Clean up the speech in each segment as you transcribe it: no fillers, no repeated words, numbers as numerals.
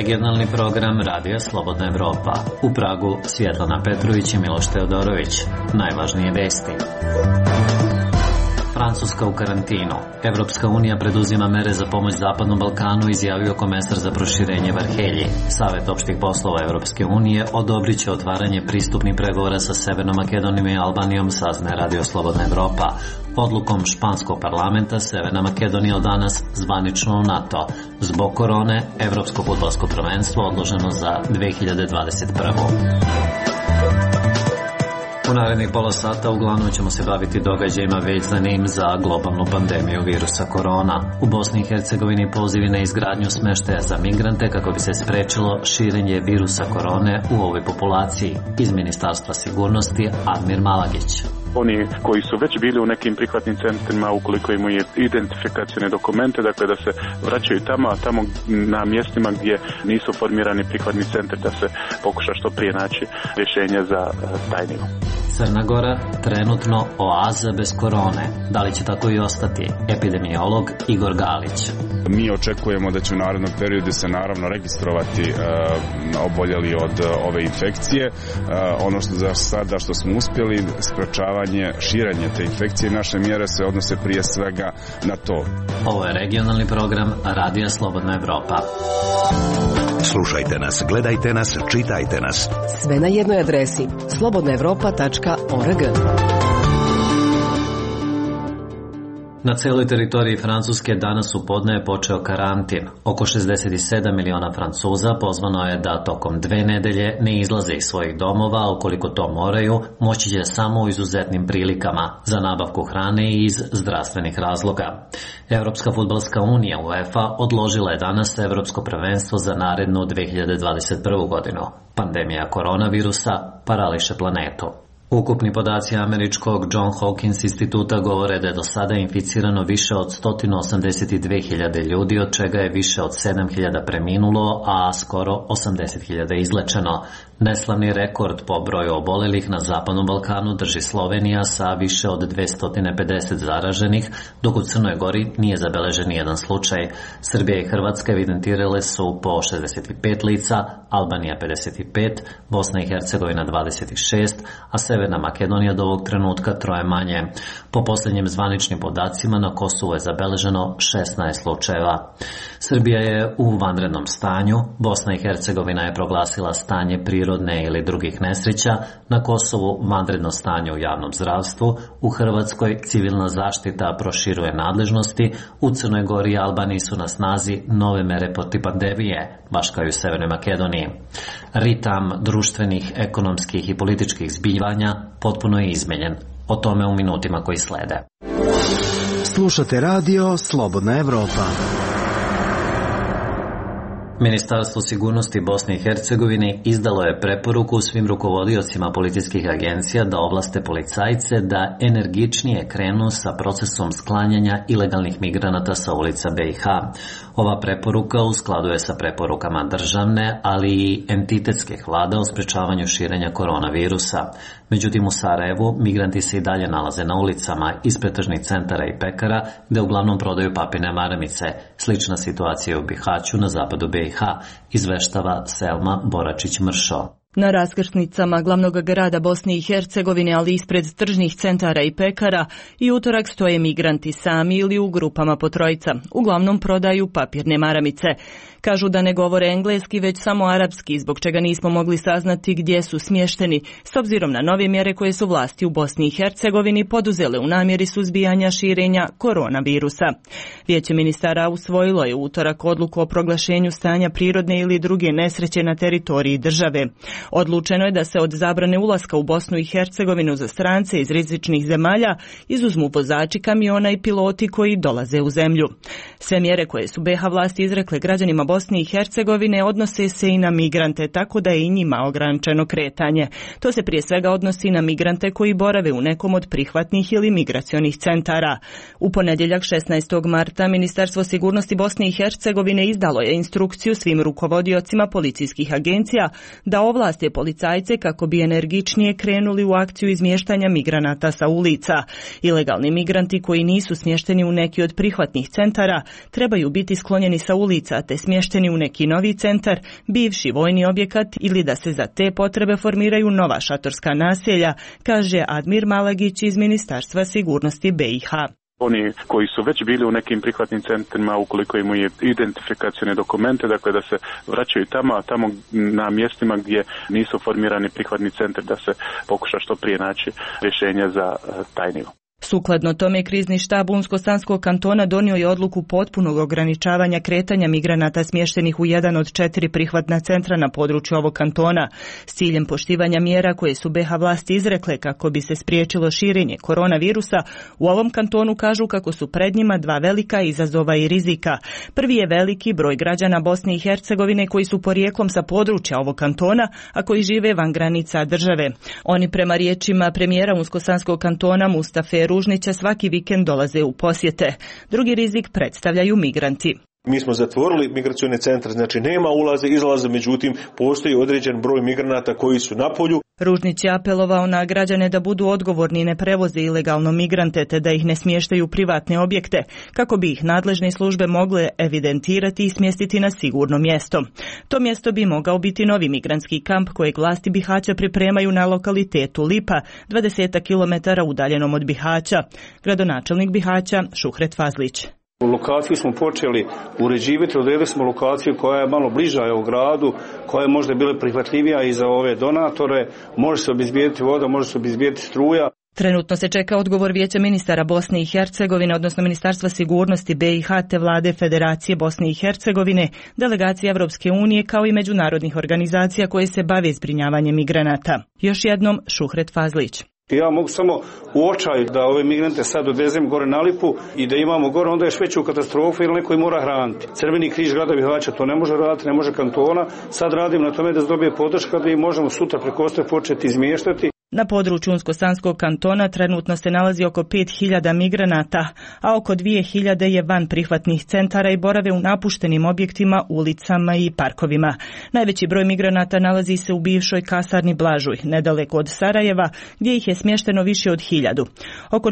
regionalni program Radija Slobodna Evropa. U Pragu Svjetlana Petrović i Miloš Teodorović. Najvažnije vesti. Francuska u karantinu. Evropska unija preduzima mere za pomoć Zapadnom Balkanu, izjavio komesar za proširenje Varhelji. Savet opštih poslova Evropske unije odobrit će otvaranje pristupnih pregovora sa Severnom Makedonijom i Albanijom, saznaje Radio Slobodna Evropa. Odlukom španskog parlamenta Severna Makedonija od danas zvanično u NATO. Zbog korone, Evropsko fudbalsko prvenstvo odloženo za 2021. U narednih pola sata uglavnom ćemo se baviti događajima vezanim za globalnu pandemiju virusa korona. U Bosni i Hercegovini pozivi na izgradnju smeštaja za migrante kako bi se sprečilo širenje virusa korone u ovoj populaciji. Iz Ministarstva sigurnosti Admir Malagić. Oni koji su već bili u nekim prihvatnim centrima, ukoliko imaju identifikacione dokumente, dakle da se vraćaju tamo na mjestima gdje nisu formirani prihvatni centri, da se pokuša što prije naći rješenje za taj nivo. Crna Gora trenutno oaza bez korone. Da li će tako i ostati? Epidemiolog Igor Galić. Mi očekujemo da će u narednom periodu se naravno registrovati oboljeli od ove infekcije. Ono što za sada što smo uspjeli, sprečavanje širenja te infekcije, naše mjere se odnose prije svega na to. Ovo je regionalni program Radija Slobodna Evropa. Slušajte nas, gledajte nas, čitajte nas. Sve na jednoj adresi slobodnaevropa.org. Na celoj teritoriji Francuske danas u podne je počeo karantin. Oko 67 miliona Francuza pozvano je da tokom 2 nedelje ne izlaze iz svojih domova, a ukoliko to moraju, moći će samo u izuzetnim prilikama za nabavku hrane i iz zdravstvenih razloga. Evropska fudbalska unija UEFA odložila je danas Evropsko prvenstvo za narednu 2021. godinu. Pandemija koronavirusa parališe planetu. Ukupni podaci američkog John Hopkins instituta govore da je do sada inficirano više od 182.000 ljudi, od čega je više od 7.000 preminulo, a skoro 80.000 izlečeno. Neslavni rekord po broju obolelih na Zapadnom Balkanu drži Slovenija sa više od 250 zaraženih, dok u Crnoj Gori nije zabeležen nijedan slučaj. Srbija i Hrvatska evidentirale su po 65 lica, Albanija 55, Bosna i Hercegovina 26, a Severna Makedonija do ovog trenutka 3 manje. Po posljednjim zvaničnim podacima na Kosovu je zabeleženo 16 slučajeva. Srbija je u vanrednom stanju, Bosna i Hercegovina je proglasila stanje prirodne ili drugih nesreća, na Kosovu vanredno stanje u javnom zdravstvu, u Hrvatskoj civilna zaštita proširuje nadležnosti, u Crnoj Gori i Albaniji su na snazi nove mere protiv pandemije, baš kao i u Severnoj Makedoniji. Ritam društvenih, ekonomskih i političkih zbivanja potpuno je izmenjen. O tome u minutima koji slede. Slušate radio Slobodna Evropa. Ministarstvo sigurnosti Bosne i Hercegovine izdalo je preporuku svim rukovodiocima policijskih agencija da ovlaste policajce da energičnije krenu sa procesom sklanjanja ilegalnih migranata sa ulica BiH. Ova preporuka u skladu je sa preporukama državne, ali i entitetskih vlada o sprečavanju širenja koronavirusa. Međutim, u Sarajevu migranti se i dalje nalaze na ulicama ispred tržnih centara i pekara, gde uglavnom prodaju papine maramice. Slična situacija je u Bihaću na zapadu BiH, izveštava Selma Boračić-Mršo. Na raskrsnicama glavnog grada Bosne i Hercegovine, ali ispred tržnih centara i pekara, i utorak stoje migranti sami ili u grupama po trojica. Uglavnom prodaju papirne maramice. Kažu da ne govore engleski, već samo arapski, zbog čega nismo mogli saznati gdje su smješteni, s obzirom na nove mjere koje su vlasti u Bosni i Hercegovini poduzele u namjeri suzbijanja širenja koronavirusa. Vijeće ministara usvojilo je u utorak odluku o proglašenju stanja prirodne ili druge nesreće na teritoriji države. Odlučeno je da se od zabrane ulaska u Bosnu i Hercegovinu za strance iz rizičnih zemalja izuzmu vozači kamiona i piloti koji dolaze u zemlju. Sve mjere koje su BiH vlasti izrekle građanima Bosne i Hercegovine odnose se i na migrante, tako da je i njima ograničeno kretanje. To se prije svega odnosi na migrante koji borave u nekom od prihvatnih ili migracionih centara. U ponedjeljak 16. marta Ministarstvo sigurnosti Bosne i Hercegovine izdalo je instrukciju svim rukovodiocima policijskih agencija da ovlasti časte policajce kako bi energičnije krenuli u akciju izmještanja migranata sa ulica. Ilegalni migranti koji nisu smješteni u neki od prihvatnih centara trebaju biti sklonjeni sa ulica te smješteni u neki novi centar, bivši vojni objekat ili da se za te potrebe formiraju nova šatorska naselja, kaže Admir Malagić iz Ministarstva sigurnosti BiH. Oni koji su već bili u nekim prihvatnim centrima, ukoliko imaju identifikacione dokumente, dakle da se vraćaju tamo, a tamo na mjestima gdje nisu formirani prihvatni centri da se pokuša što prije naći rješenja za taj nivo. Sukladno tome, krizni štab Unsko-Sanskog kantona donio je odluku potpunog ograničavanja kretanja migranata smještenih u jedan od 4 prihvatna centra na području ovog kantona, s ciljem poštivanja mjera koje su BiH vlasti izrekle kako bi se spriječilo širenje koronavirusa. U ovom kantonu kažu kako su pred njima 2 velika izazova i rizika. Prvi je veliki broj građana Bosne i Hercegovine koji su porijeklom sa područja ovog kantona, a koji žive van granica države. Oni prema riječima premijera Unsko-Sanskog kantona Mustafe Ružnića svaki vikend dolaze u posjete. Drugi rizik predstavljaju migranti. Mi smo zatvorili migracione centre, znači nema ulaza, izlaza, međutim postoji određen broj migranata koji su na polju. Ružnić je apelovao na građane da budu odgovorni i ne prevoze ilegalno migrante te da ih ne smještaju u privatne objekte, kako bi ih nadležne službe mogle evidentirati i smjestiti na sigurno mjesto. To mjesto bi mogao biti novi migrantski kamp kojeg vlasti Bihaća pripremaju na lokalitetu Lipa, 20 km udaljenom od Bihaća. Gradonačelnik Bihaća Šuhret Fazlić. Lokaciju smo počeli uređivati, odredili smo lokaciju koja je malo bliža u gradu, koja je možda bila prihvatljivija i za ove donatore, može se obezbijediti voda, može se obezbijediti struja. Trenutno se čeka odgovor Vijeća ministara Bosne i Hercegovine, odnosno Ministarstva sigurnosti BiH te Vlade Federacije Bosne i Hercegovine, delegacije Evropske unije kao i međunarodnih organizacija koje se bave zbrinjavanjem migranata. Još jednom Šuhret Fazlić. Ja mogu samo u očaju da ove migrante sad odvezem gore na Lipu i da imamo gore, onda je veću katastrofu ili neko ih mora hraniti. Crveni križ grada Bihaća to ne može raditi, ne može kantona. Sad radim na tome da se dobije podrška da i možemo sutra preko Ostre početi izmještati. Na području Unsko-Sanskog kantona trenutno se nalazi oko 5.000 migranata, a oko 2.000 je van prihvatnih centara i borave u napuštenim objektima, ulicama i parkovima. Najveći broj migranata nalazi se u bivšoj kasarni Blažuj, nedaleko od Sarajeva, gdje ih je smješteno više od 1.000. Oko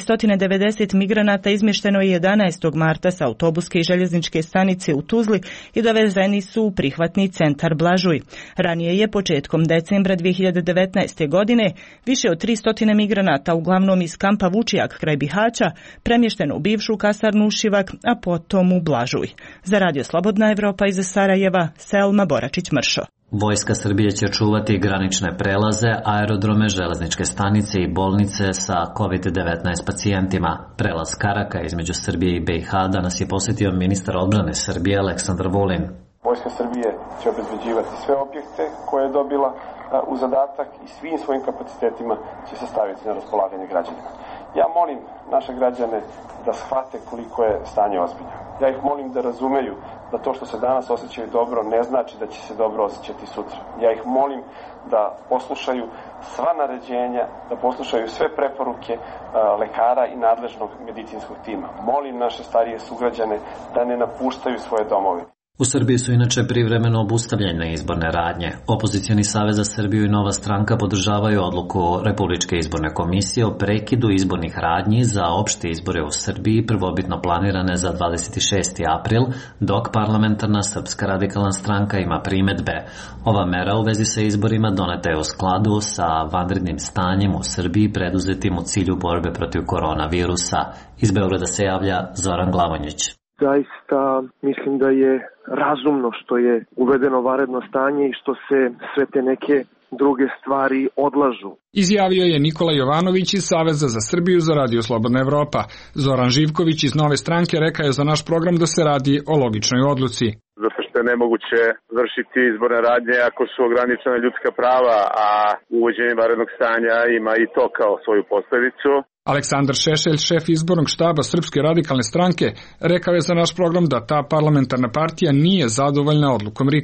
490 migranata izmješteno je 11. marta sa autobuske i željezničke stanice u Tuzli i dovezeni su u prihvatni centar Blažuj. Ranije je početkom decembra 2019. godine više od 300 migranata, uglavnom iz kampa Vučijak kraj Bihaća, premješteno u bivšu kasarnu Šivak, a potom u Blažuj. Za Radio Slobodna Evropa iz Sarajeva, Selma Boračić-Mršo. Vojska Srbije će čuvati granične prelaze, aerodrome, železničke stanice i bolnice sa COVID-19 pacijentima. Prelaz Karaka između Srbije i BiH danas je posjetio ministar odbrane Srbije Aleksandar Vulin. Vojska Srbije će obezbeđivati sve objekte koje je dobila u zadatak i svim svojim kapacitetima će se staviti na raspolaganje građanima. Ja molim naše građane da shvate koliko je stanje ozbiljno. Ja ih molim da razumeju da to što se danas osjećaju dobro ne znači da će se dobro osjećati sutra. Ja ih molim da poslušaju sva naređenja, da poslušaju sve preporuke lekara i nadležnog medicinskog tima. Molim naše starije sugrađane da ne napuštaju svoje domove. U Srbiji su inače privremeno obustavljene izborne radnje. Opozicioni savez za Srbiju i Nova stranka podržavaju odluku Republičke izborne komisije o prekidu izbornih radnji za opšte izbore u Srbiji prvobitno planirane za 26. april, dok parlamentarna Srpska radikalna stranka ima primedbe. Ova mera u vezi sa izborima doneta je u skladu sa vanrednim stanjem u Srbiji preduzetim u cilju borbe protiv koronavirusa. Iz Beograda se javlja Zoran Glavonjić. Zaista mislim da je razumno što je uvedeno vanredno stanje i što se sve te neke druge stvari odlažu. Izjavio je Nikola Jovanović iz Saveza za Srbiju za Radio Slobodna Evropa. Zoran Živković iz Nove stranke rekao je za naš program da se radi o logičnoj odluci. Zato što je nemoguće vršiti izborne radnje ako su ograničena ljudska prava, a uvođenje vanrednog stanja ima i to kao svoju posledicu. Aleksandar Šešelj, šef izbornog štaba Srpske radikalne stranke, rekao je za naš program da ta parlamentarna partija nije zadovoljna odlukom RIK-a.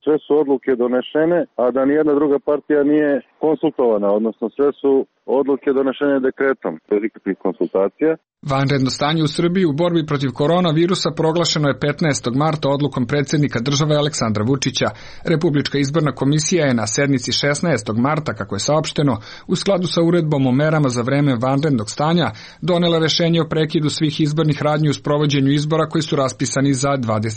sve su odluke donešene, a da nijedna druga partija nije konsultovana, odnosno sve su odluke donešene dekretom, bez ikakvih konsultacija. Vanredno stanje u Srbiji u borbi protiv koronavirusa proglašeno je 15. marta odlukom predsjednika države Aleksandra Vučića. Republička izborna komisija je na sednici 16. marta, kako je saopšteno, u skladu sa uredbom o merama za vreme vanrednog stanja, donela rešenje o prekidu svih izbornih radnji u sprovođenju izbora koji su raspisani za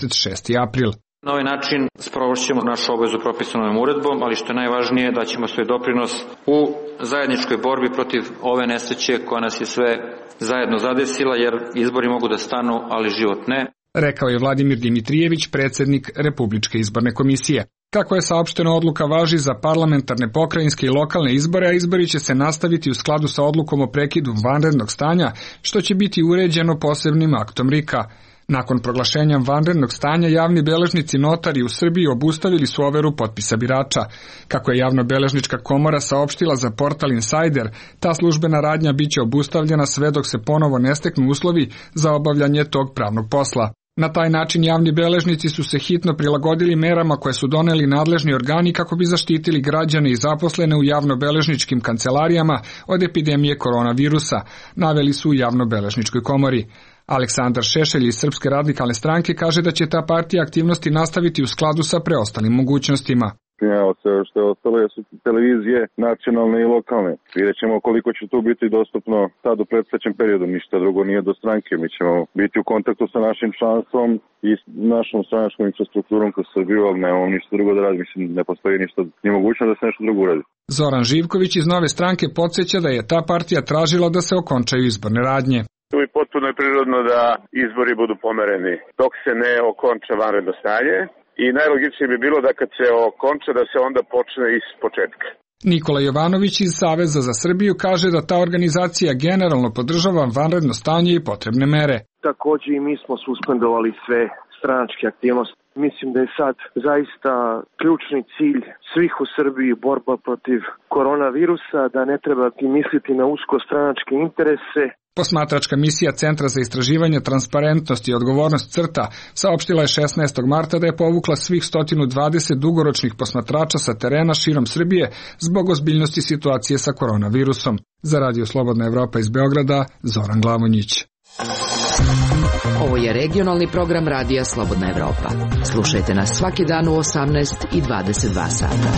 26. april. Na ovaj način sprovošćemo našu obavezu propisanom uredbom, ali što je najvažnije da ćemo svoj doprinos u zajedničkoj borbi protiv ove nesreće koja nas je sve zajedno zadesila, jer izbori mogu da stanu, ali život ne. Rekao je Vladimir Dimitrijević, predsjednik Republičke izborne komisije. Kako je saopšteno, odluka važi za parlamentarne, pokrajinske i lokalne izbore, a izbori će se nastaviti u skladu sa odlukom o prekidu vanrednog stanja, što će biti uređeno posebnim aktom RIK-a. Nakon proglašenja vanrednog stanja, javni beležnici notari u Srbiji obustavili su overu potpisa birača. Kako je javnobeležnička komora saopštila za portal Insider, ta službena radnja biće obustavljena sve dok se ponovo ne steknu uslovi za obavljanje tog pravnog posla. Na taj način javni beležnici su se hitno prilagodili merama koje su doneli nadležni organi kako bi zaštitili građane i zaposlene u javnobeležničkim kancelarijama od epidemije koronavirusa, naveli su u javnobeležničkoj komori. Aleksandar Šešelj iz Srpske radikalne stranke kaže da će ta partija aktivnosti nastaviti u skladu sa preostalim mogućnostima. Sve što je ostalo su televizije nacionalne i lokalne. Vidjet ćemo koliko će tu biti dostupno sad u predstojećem periodu. Ništa drugo nije do stranke. Mi ćemo biti u kontaktu sa našim članstvom i našom stranačkom infrastrukturom kroz Srbiju, ali nemamo ništa drugo da radi. Mislim, ne postoji ništa, ni mogućnost da se nešto drugo uradi. Zoran Živković iz Nove stranke podsjeća da je ta partija tražila da se okončaju izborne radnje. I potpuno je prirodno da izbori budu pomereni dok se ne okonča vanredno stanje i najlogičnije bi bilo da kad se okonča da se onda počne iz početka. Nikola Jovanović iz Saveza za Srbiju kaže da ta organizacija generalno podržava vanredno stanje i potrebne mere. Takođe i mi smo suspendovali sve stranačke aktivnosti. Mislim da je sad zaista ključni cilj svih u Srbiji borba protiv koronavirusa, da ne treba misliti na usko stranačke interese. Posmatračka misija Centra za istraživanje transparentnosti i odgovornost CRTA saopštila je 16. marta da je povukla svih 120 dugoročnih posmatrača sa terena širom Srbije zbog ozbiljnosti situacije sa koronavirusom. Za Radio Slobodna Evropa iz Beograda, Zoran Glavonjić. Ovo je regionalni program Radija Slobodna Evropa. Slušajte nas svaki dan u 18 i 22 sata.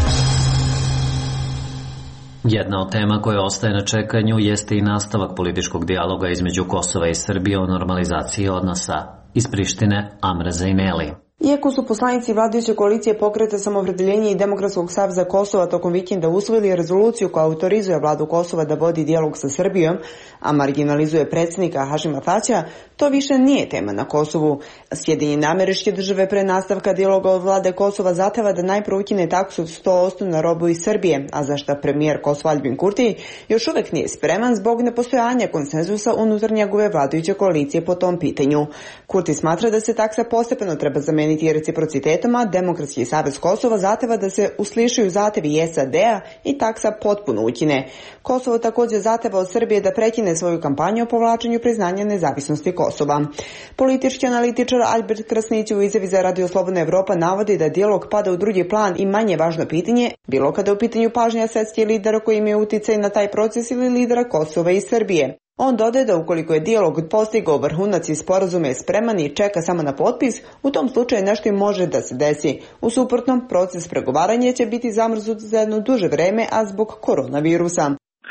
Jedna od tema koja ostaje na čekanju jeste i nastavak političkog dijaloga između Kosova i Srbije o normalizaciji odnosa. Iz Prištine, Amra Zajneli. Iako su poslanici vladajuće koalicije Pokreta Samoopredeljenja i Demokratskog saveza Kosova tokom vikenda usvojili rezoluciju koja autorizuje vladu Kosova da vodi dijalog sa Srbijom, a marginalizuje predsjednika Hašima Tačija, to više nije tema na Kosovu. Sjedinjene Američke Države pre nastavka dijaloga od vlade Kosova zahteva da najprve ukine taksu od 100% na robu iz Srbije, a za šta premijer Kosova Aljbin Kurti još uvek nije spreman zbog nepostojanja konsenzusa unutar njegove vladajuće koalicije po tom pitanju. Kurti smatra da se taksa postepeno treba zameniti reciprocitetom, a Demokratski savez Kosova zahteva da se uslišaju zahtevi SAD-a i taksa potpuno ukine. Kosovo također zahteva od Srbije da prekine svoju kampanju o povlačenju priznanja nezavisnosti Kosova. Politički analitičar Albert Krasnić u izjavi za Radio Slobodna Evropa navodi da dijalog pada u drugi plan i manje važno pitanje, bilo kada je u pitanju pažnja svetskih lidera koji imaju uticaj na taj proces ili lidera Kosova i Srbije. On dodaje da ukoliko je dijalog postigao vrhunac i sporazum je spreman i čeka samo na potpis, u tom slučaju nešto i može da se desi. U suprotnom, proces pregovaranja će biti zamrznut za jedno duže vreme, a zbog koronavirusa.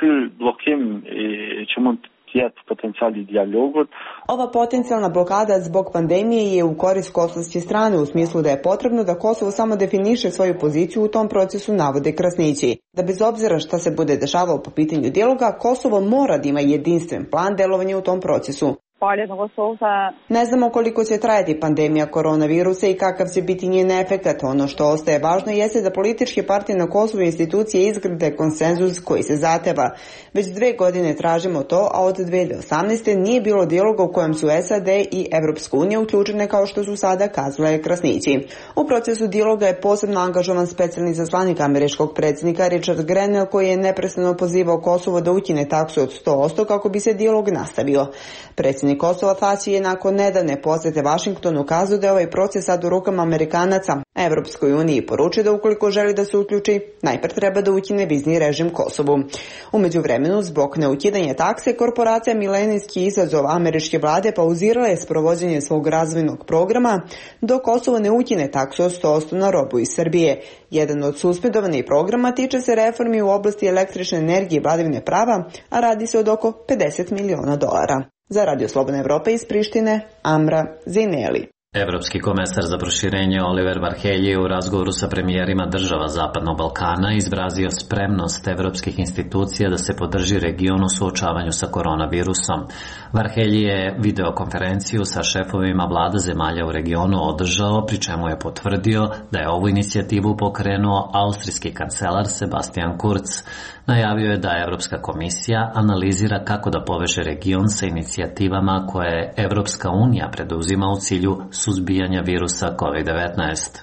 Ova potencijalna blokada zbog pandemije je u korist kosovske strane u smislu da je potrebno da Kosovo samo definiše svoju poziciju u tom procesu, navode Krasnići. Da bez obzira šta se bude dešavalo po pitanju dijaloga, Kosovo mora da ima jedinstven plan delovanja u tom procesu. Ne znamo koliko će trajati pandemija koronavirusa i kakav će biti njen efekat. Ono što ostaje važno jeste da političke partije na Kosovu i institucije izgrade konsenzus koji se zahteva. Već 2 godine tražimo to, a od 2018. nije bilo dijaloga u kojem su SAD i Evropska unija uključene kao što su sada, kazale Krasnići. U procesu dijaloga je posebno angažovan specijalni zaslanik američkog predsjednika Richard Grenell, koji je neprestano pozivao Kosovo da ukine taksu od 100% kako bi se dijalog nastavio. Predsjednik veleposlanik Kosova Faći je nakon nedavne posjete Vašingtonu kazao da je ovaj proces sad u rukama Amerikanaca. Evropskoj uniji poručuje da ukoliko želi da se uključi, najpre treba da ukine vizni režim Kosovu. U međuvremenu, zbog neukidanja takse, korporacija Milenijski izazov američke vlade pauzirala je sprovođenje svog razvojnog programa dok Kosovo ne ukine taksu od 100% na robu iz Srbije. Jedan od suspendovanih programa tiče se reformi u oblasti električne energije i vladavine prava, a radi se od oko $50 miliona. Za Radio Slobodna Evropa iz Prištine, Amra Zineli. Evropski komesar za proširenje Oliver Varhelyi je u razgovoru sa premijerima država Zapadnog Balkana izrazio spremnost evropskih institucija da se podrži region u suočavanju sa koronavirusom. Varhelyi je videokonferenciju sa šefovima vlada zemalja u regionu održao, pri čemu je potvrdio da je ovu inicijativu pokrenuo austrijski kancelar Sebastian Kurz. Najavio je da Evropska komisija analizira kako da poveže region sa inicijativama koje je Evropska unija preduzima u cilju suzbijanja virusa COVID-19.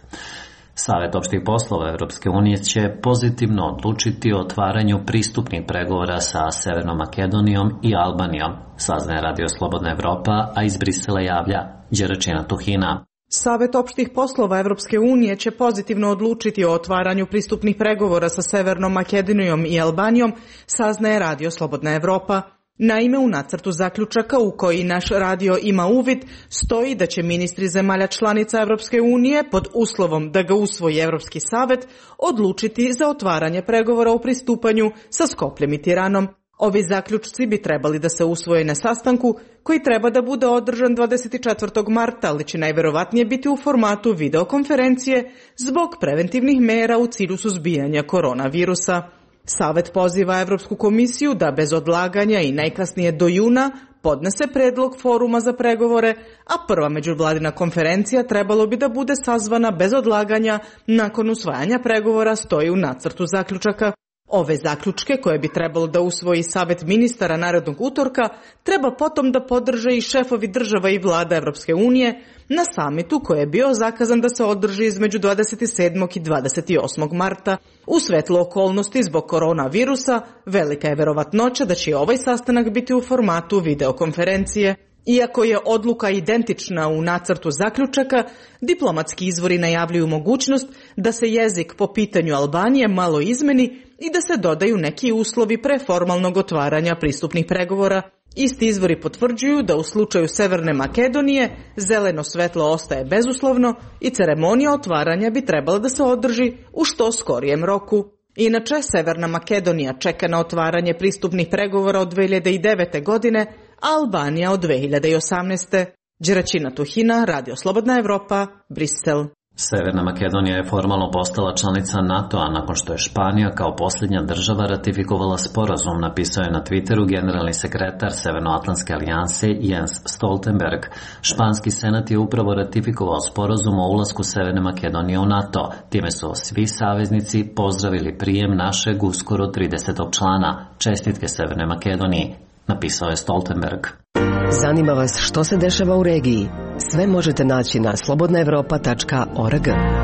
Savet opštih poslova Evropske unije će pozitivno odlučiti o otvaranju pristupnih pregovora sa Severnom Makedonijom i Albanijom, saznaje Radio Slobodna Evropa, a iz Brisela javlja Đeračina Tuhina. Savet opštih poslova Evropske unije će pozitivno odlučiti o otvaranju pristupnih pregovora sa Severnom Makedonijom i Albanijom, saznaje Radio Slobodna Evropa. Naime, u nacrtu zaključaka u koji naš radio ima uvid stoji da će ministri zemalja članica Evropske unije pod uslovom da ga usvoji Evropski savet odlučiti za otvaranje pregovora o pristupanju sa Skopljem i Tiranom. Ovi zaključci bi trebali da se usvoje na sastanku koji treba da bude održan 24. marta, ali će najverovatnije biti u formatu videokonferencije zbog preventivnih mera u cilju suzbijanja koronavirusa. Savet poziva Evropsku komisiju da bez odlaganja i najkasnije do juna podnese predlog foruma za pregovore, a prva međuvladina konferencija trebalo bi da bude sazvana bez odlaganja nakon usvajanja pregovora, stoji u nacrtu zaključaka. Ove zaključke, koje bi trebalo da usvoji Savet ministara narednog utorka, treba potom da podrže i šefovi država i vlada Evropske unije na samitu koji je bio zakazan da se održi između 27. i 28. marta. U svetlu okolnosti zbog koronavirusa, velika je verovatnoća da će ovaj sastanak biti u formatu videokonferencije. Iako je odluka identična u nacrtu zaključaka, diplomatski izvori najavljuju mogućnost da se jezik po pitanju Albanije malo izmeni i da se dodaju neki uslovi pre formalnog otvaranja pristupnih pregovora. Isti izvori potvrđuju da u slučaju Severne Makedonije zeleno svetlo ostaje bezuslovno i ceremonija otvaranja bi trebala da se održi u što skorijem roku. Inače, Severna Makedonija čeka na otvaranje pristupnih pregovora od 2009. godine, a Albanija od 2018. Đeračina Tuhina, Radio Slobodna Evropa, Brisel. Severna Makedonija je formalno postala članica NATO-a nakon što je Španija kao posljednja država ratifikovala sporazum, napisao je na Twitteru generalni sekretar Severnoatlantske alijanse Jens Stoltenberg. Španski senat je upravo ratifikovao sporazum o ulasku Severne Makedonije u NATO. Time su svi saveznici pozdravili prijem našeg uskoro 30. člana. Čestitke Severne Makedoniji, napisao je Stoltenberg. Zanima vas što se dešava u regiji? Sve možete naći na slobodnaevropa.org.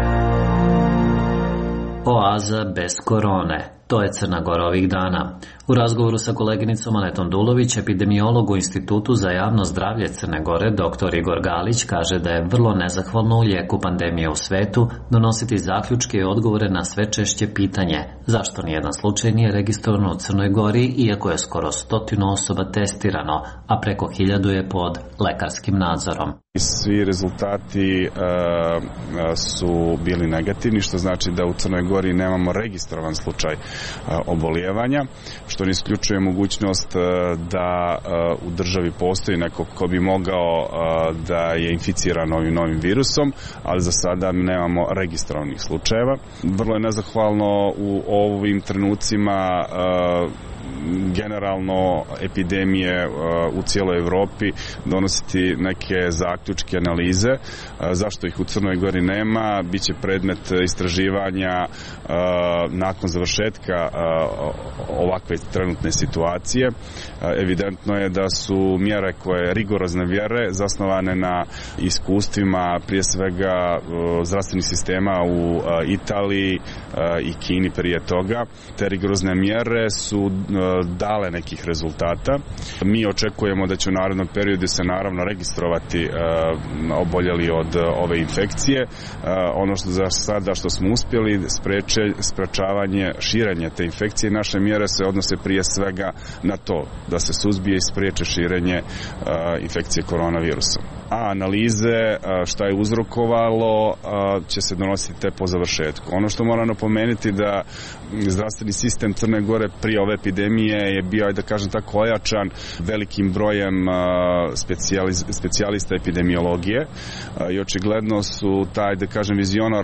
Oaza bez korone. To je Crna Gora ovih dana. U razgovoru sa koleginicom Anetom Dulović, epidemiolog u Institutu za javno zdravlje Crne Gore, dr. Igor Galić, kaže da je vrlo nezahvalno u jeku pandemije u svetu donositi zaključke i odgovore na sve češće pitanje zašto nijedan slučaj nije registrovan u Crnoj Gori, iako je skoro 100 osoba testirano, a preko 1000 je pod lekarskim nadzorom. Svi rezultati su bili negativni, što znači da u Crnoj Gori nemamo registrovan slučaj obolijevanja, što ne isključuje mogućnost da u državi postoji neko ko bi mogao da je inficiran ovim novim virusom, ali za sada nemamo registrovanih slučajeva. Vrlo je nezahvalno u ovim trenucima generalno epidemije u cijeloj Evropi donositi neke zaključke, analize. Zašto ih u Crnoj Gori nema, biće predmet istraživanja nakon završetka ovakve trenutne situacije. Evidentno je da su mjere koje rigorozne mjere zasnovane na iskustvima prije svega zdravstvenih sistema u Italiji i Kini prije toga. Te rigorozne mjere su dale nekih rezultata. Mi očekujemo da će u narednom periodu se naravno registrovati oboljeli od ove infekcije. Ono što za sada što smo uspjeli sprečavanje širenja te infekcije, naše mjere se odnose prije svega na to da se suzbije i spriječe širenje infekcije koronavirusom. A analize šta je uzrokovalo će se donositi te po završetku. Ono što moram napomenuti da zdravstveni sistem Crne Gore prije ove epidemije je bio, da kažem tako, ojačan velikim brojem specijalista epidemiologije i očigledno su taj, da kažem,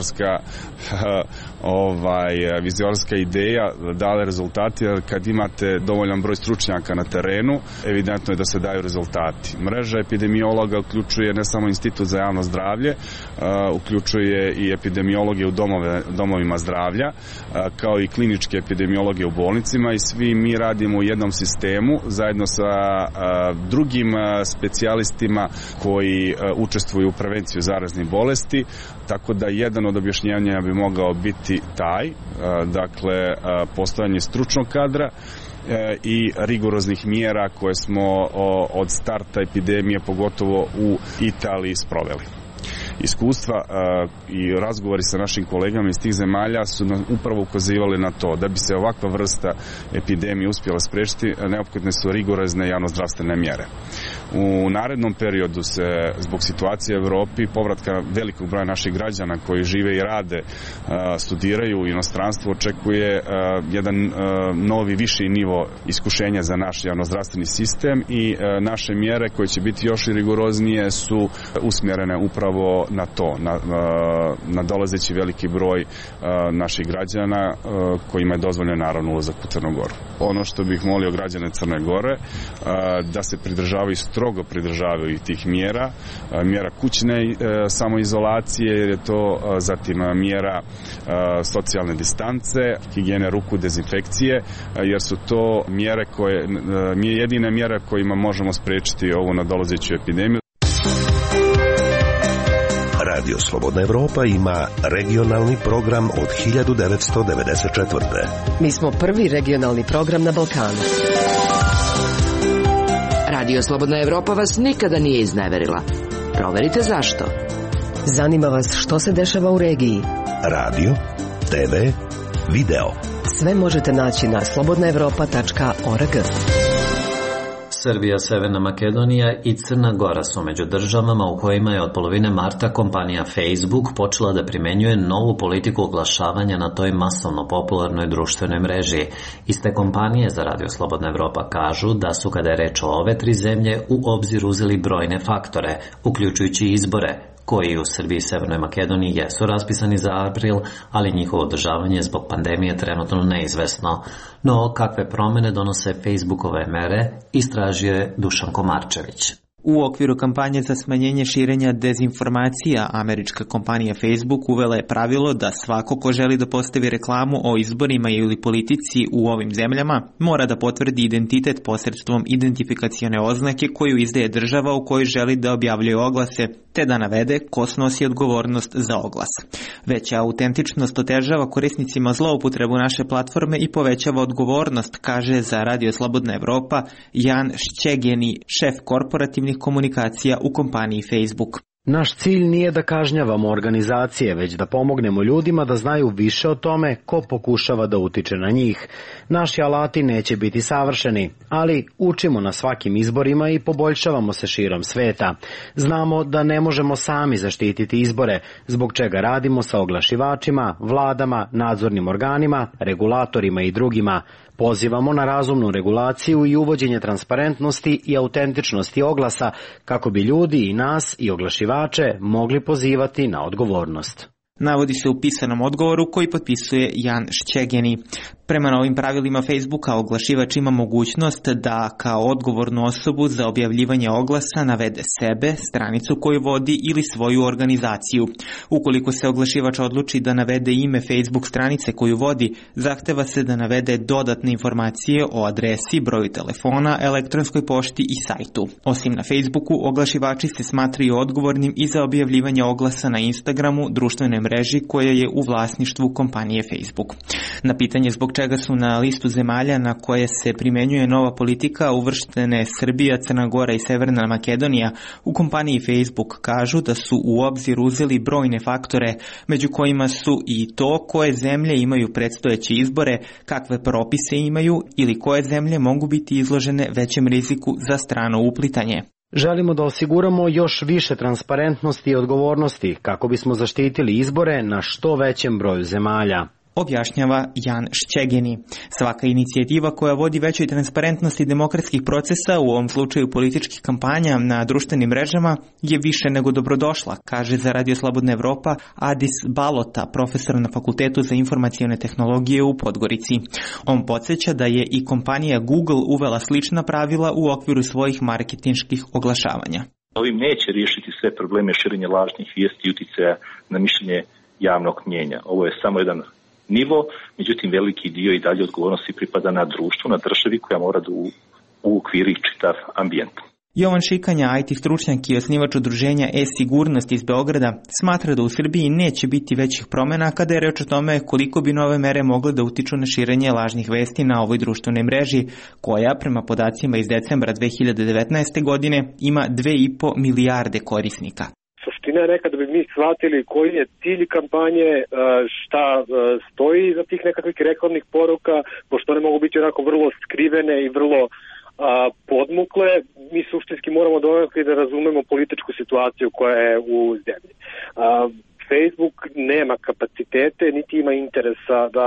vizionarska ideja dale rezultati, jer kad imate dovoljan broj stručnjaka na terenu, evidentno je da se daju rezultati. Mreža epidemiologa uključuje ne samo Institut za javno zdravlje, uključuje i epidemiologije u domovima zdravlja, kao i kliničke epidemiologije u bolnicima, i svi mi radimo u jednom sistemu zajedno sa drugim specijalistima koji učestvuju u prevenciju zaraznih bolesti, tako da jedan od objašnjenja bi mogao biti taj, dakle postojanje stručnog kadra i rigoroznih mjera koje smo od starta epidemije, pogotovo u Italiji, sproveli. Iskustva i razgovori sa našim kolegama iz tih zemalja su nam upravo ukazivali na to da bi se ovakva vrsta epidemije uspjela spriječiti, neophodne su rigorozne javnozdravstvene mjere. U narednom periodu se zbog situacije u Evropi, povratka velikog broja naših građana koji žive i rade, studiraju u inostranstvu, očekuje jedan novi, viši nivo iskušenja za naš javnozdravstveni sistem, i naše mjere koje će biti još i rigoroznije su usmjerene upravo na to, na dolazeći veliki broj naših građana kojima je dozvoljen naravno ulazak u Crnu Goru. Ono što bih molio građane Crne Gore da se strogo pridržavaju tih mjera kućne samoizolacije, jer je to zatim mjera socijalne distance, higijene ruku, dezinfekcije, jer su to mjere jedine mjere kojima možemo spriječiti ovu nadolazeću epidemiju. Radio Slobodna Evropa ima regionalni program od 1994. Mi smo prvi regionalni program na Balkanu. Radio Slobodna Evropa vas nikada nije izneverila. Proverite zašto. Zanima vas što se dešava u regiji. Radio, TV, video. Sve možete naći na slobodnaevropa.org. Srbija, Severna Makedonija i Crna Gora su među državama u kojima je od polovine marta kompanija Facebook počela da primenjuje novu politiku oglašavanja na toj masovno popularnoj društvenoj mreži. Iste kompanije za Radio Slobodna Evropa kažu da su, kada je reč o ove tri zemlje, u obzir uzeli brojne faktore, uključujući izbore, koji u Srbiji i Severnoj Makedoniji jesu raspisani za april, ali njihovo održavanje zbog pandemije trenutno neizvesno. No, kakve promene donose Facebookove mere, istražio je Dušan Komarčević. U okviru kampanje za smanjenje širenja dezinformacija, američka kompanija Facebook uvela je pravilo da svako ko želi da postavi reklamu o izborima ili politici u ovim zemljama mora da potvrdi identitet posredstvom identifikacione oznake koju izdaje država u kojoj želi da objavljuje oglase, te da navede ko snosi odgovornost za oglas. Veća autentičnost otežava korisnicima zloupotrebu naše platforme i povećava odgovornost, kaže za Radio Slobodna Evropa Jan Šćegeni, šef korporativnih komunikacija u kompaniji Facebook. Naš cilj nije da kažnjavamo organizacije, već da pomognemo ljudima da znaju više o tome ko pokušava da utiče na njih. Naši alati neće biti savršeni, ali učimo na svakim izborima i poboljšavamo se širom sveta. Znamo da ne možemo sami zaštititi izbore, zbog čega radimo sa oglašivačima, vladama, nadzornim organima, regulatorima i drugima. Pozivamo na razumnu regulaciju i uvođenje transparentnosti i autentičnosti oglasa kako bi ljudi i nas i oglašivače mogli pozivati na odgovornost. Navodi se u pisanom odgovoru koji potpisuje Jan Šćegeni. Prema novim pravilima Facebooka oglašivač ima mogućnost da kao odgovornu osobu za objavljivanje oglasa navede sebe, stranicu koju vodi ili svoju organizaciju. Ukoliko se oglašivač odluči da navede ime Facebook stranice koju vodi, zahteva se da navede dodatne informacije o adresi, broju telefona, elektronskoj pošti i sajtu. Osim na Facebooku, oglašivači se smatraju odgovornim i za objavljivanje oglasa na Instagramu, društvenoj mreži koja je u vlasništvu kompanije Facebook. Na pitanje zbog čega su na listu zemalja na koje se primenjuje nova politika uvrštene Srbija, Crna Gora i Severna Makedonija, u kompaniji Facebook kažu da su u obzir uzeli brojne faktore, među kojima su i to koje zemlje imaju predstojeće izbore, kakve propise imaju ili koje zemlje mogu biti izložene većem riziku za strano uplitanje. Želimo da osiguramo još više transparentnosti i odgovornosti kako bismo zaštitili izbore na što većem broju zemalja, objašnjava Jan Šćegeni. Svaka inicijativa koja vodi većoj transparentnosti demokratskih procesa, u ovom slučaju političkih kampanja na društvenim mrežama, je više nego dobrodošla, kaže za Radio Slobodna Evropa Adis Balota, profesor na Fakultetu za informacione tehnologije u Podgorici. On podsjeća da je i kompanija Google uvela slična pravila u okviru svojih marketinških oglašavanja. Ovim neće riješiti sve probleme širenja lažnih vijesti i uticaja na mišljenje javnog mnjenja. Ovo je samo jedan nivo, međutim veliki dio i dalje odgovornosti pripada na društvu, na državi koja mora da uokviri čitav ambijent. Jovan Šikanja, IT stručnjak i osnivač udruženja e-sigurnost iz Beograda, smatra da u Srbiji neće biti većih promjena kada je reč o tome koliko bi nove mere mogle da utiču na širenje lažnih vesti na ovoj društvenoj mreži, koja, prema podacima iz decembra 2019. godine, ima 2,5 milijarde korisnika. Suština je nekada bi mi shvatili koji je cilj kampanje, šta stoji za tih nekakvih reklamnih poruka, pošto one mogu biti onako vrlo skrivene i vrlo podmukle, mi suštinski moramo donekle da razumemo političku situaciju koja je u zemlji. Facebook nema kapacitete, niti ima interesa da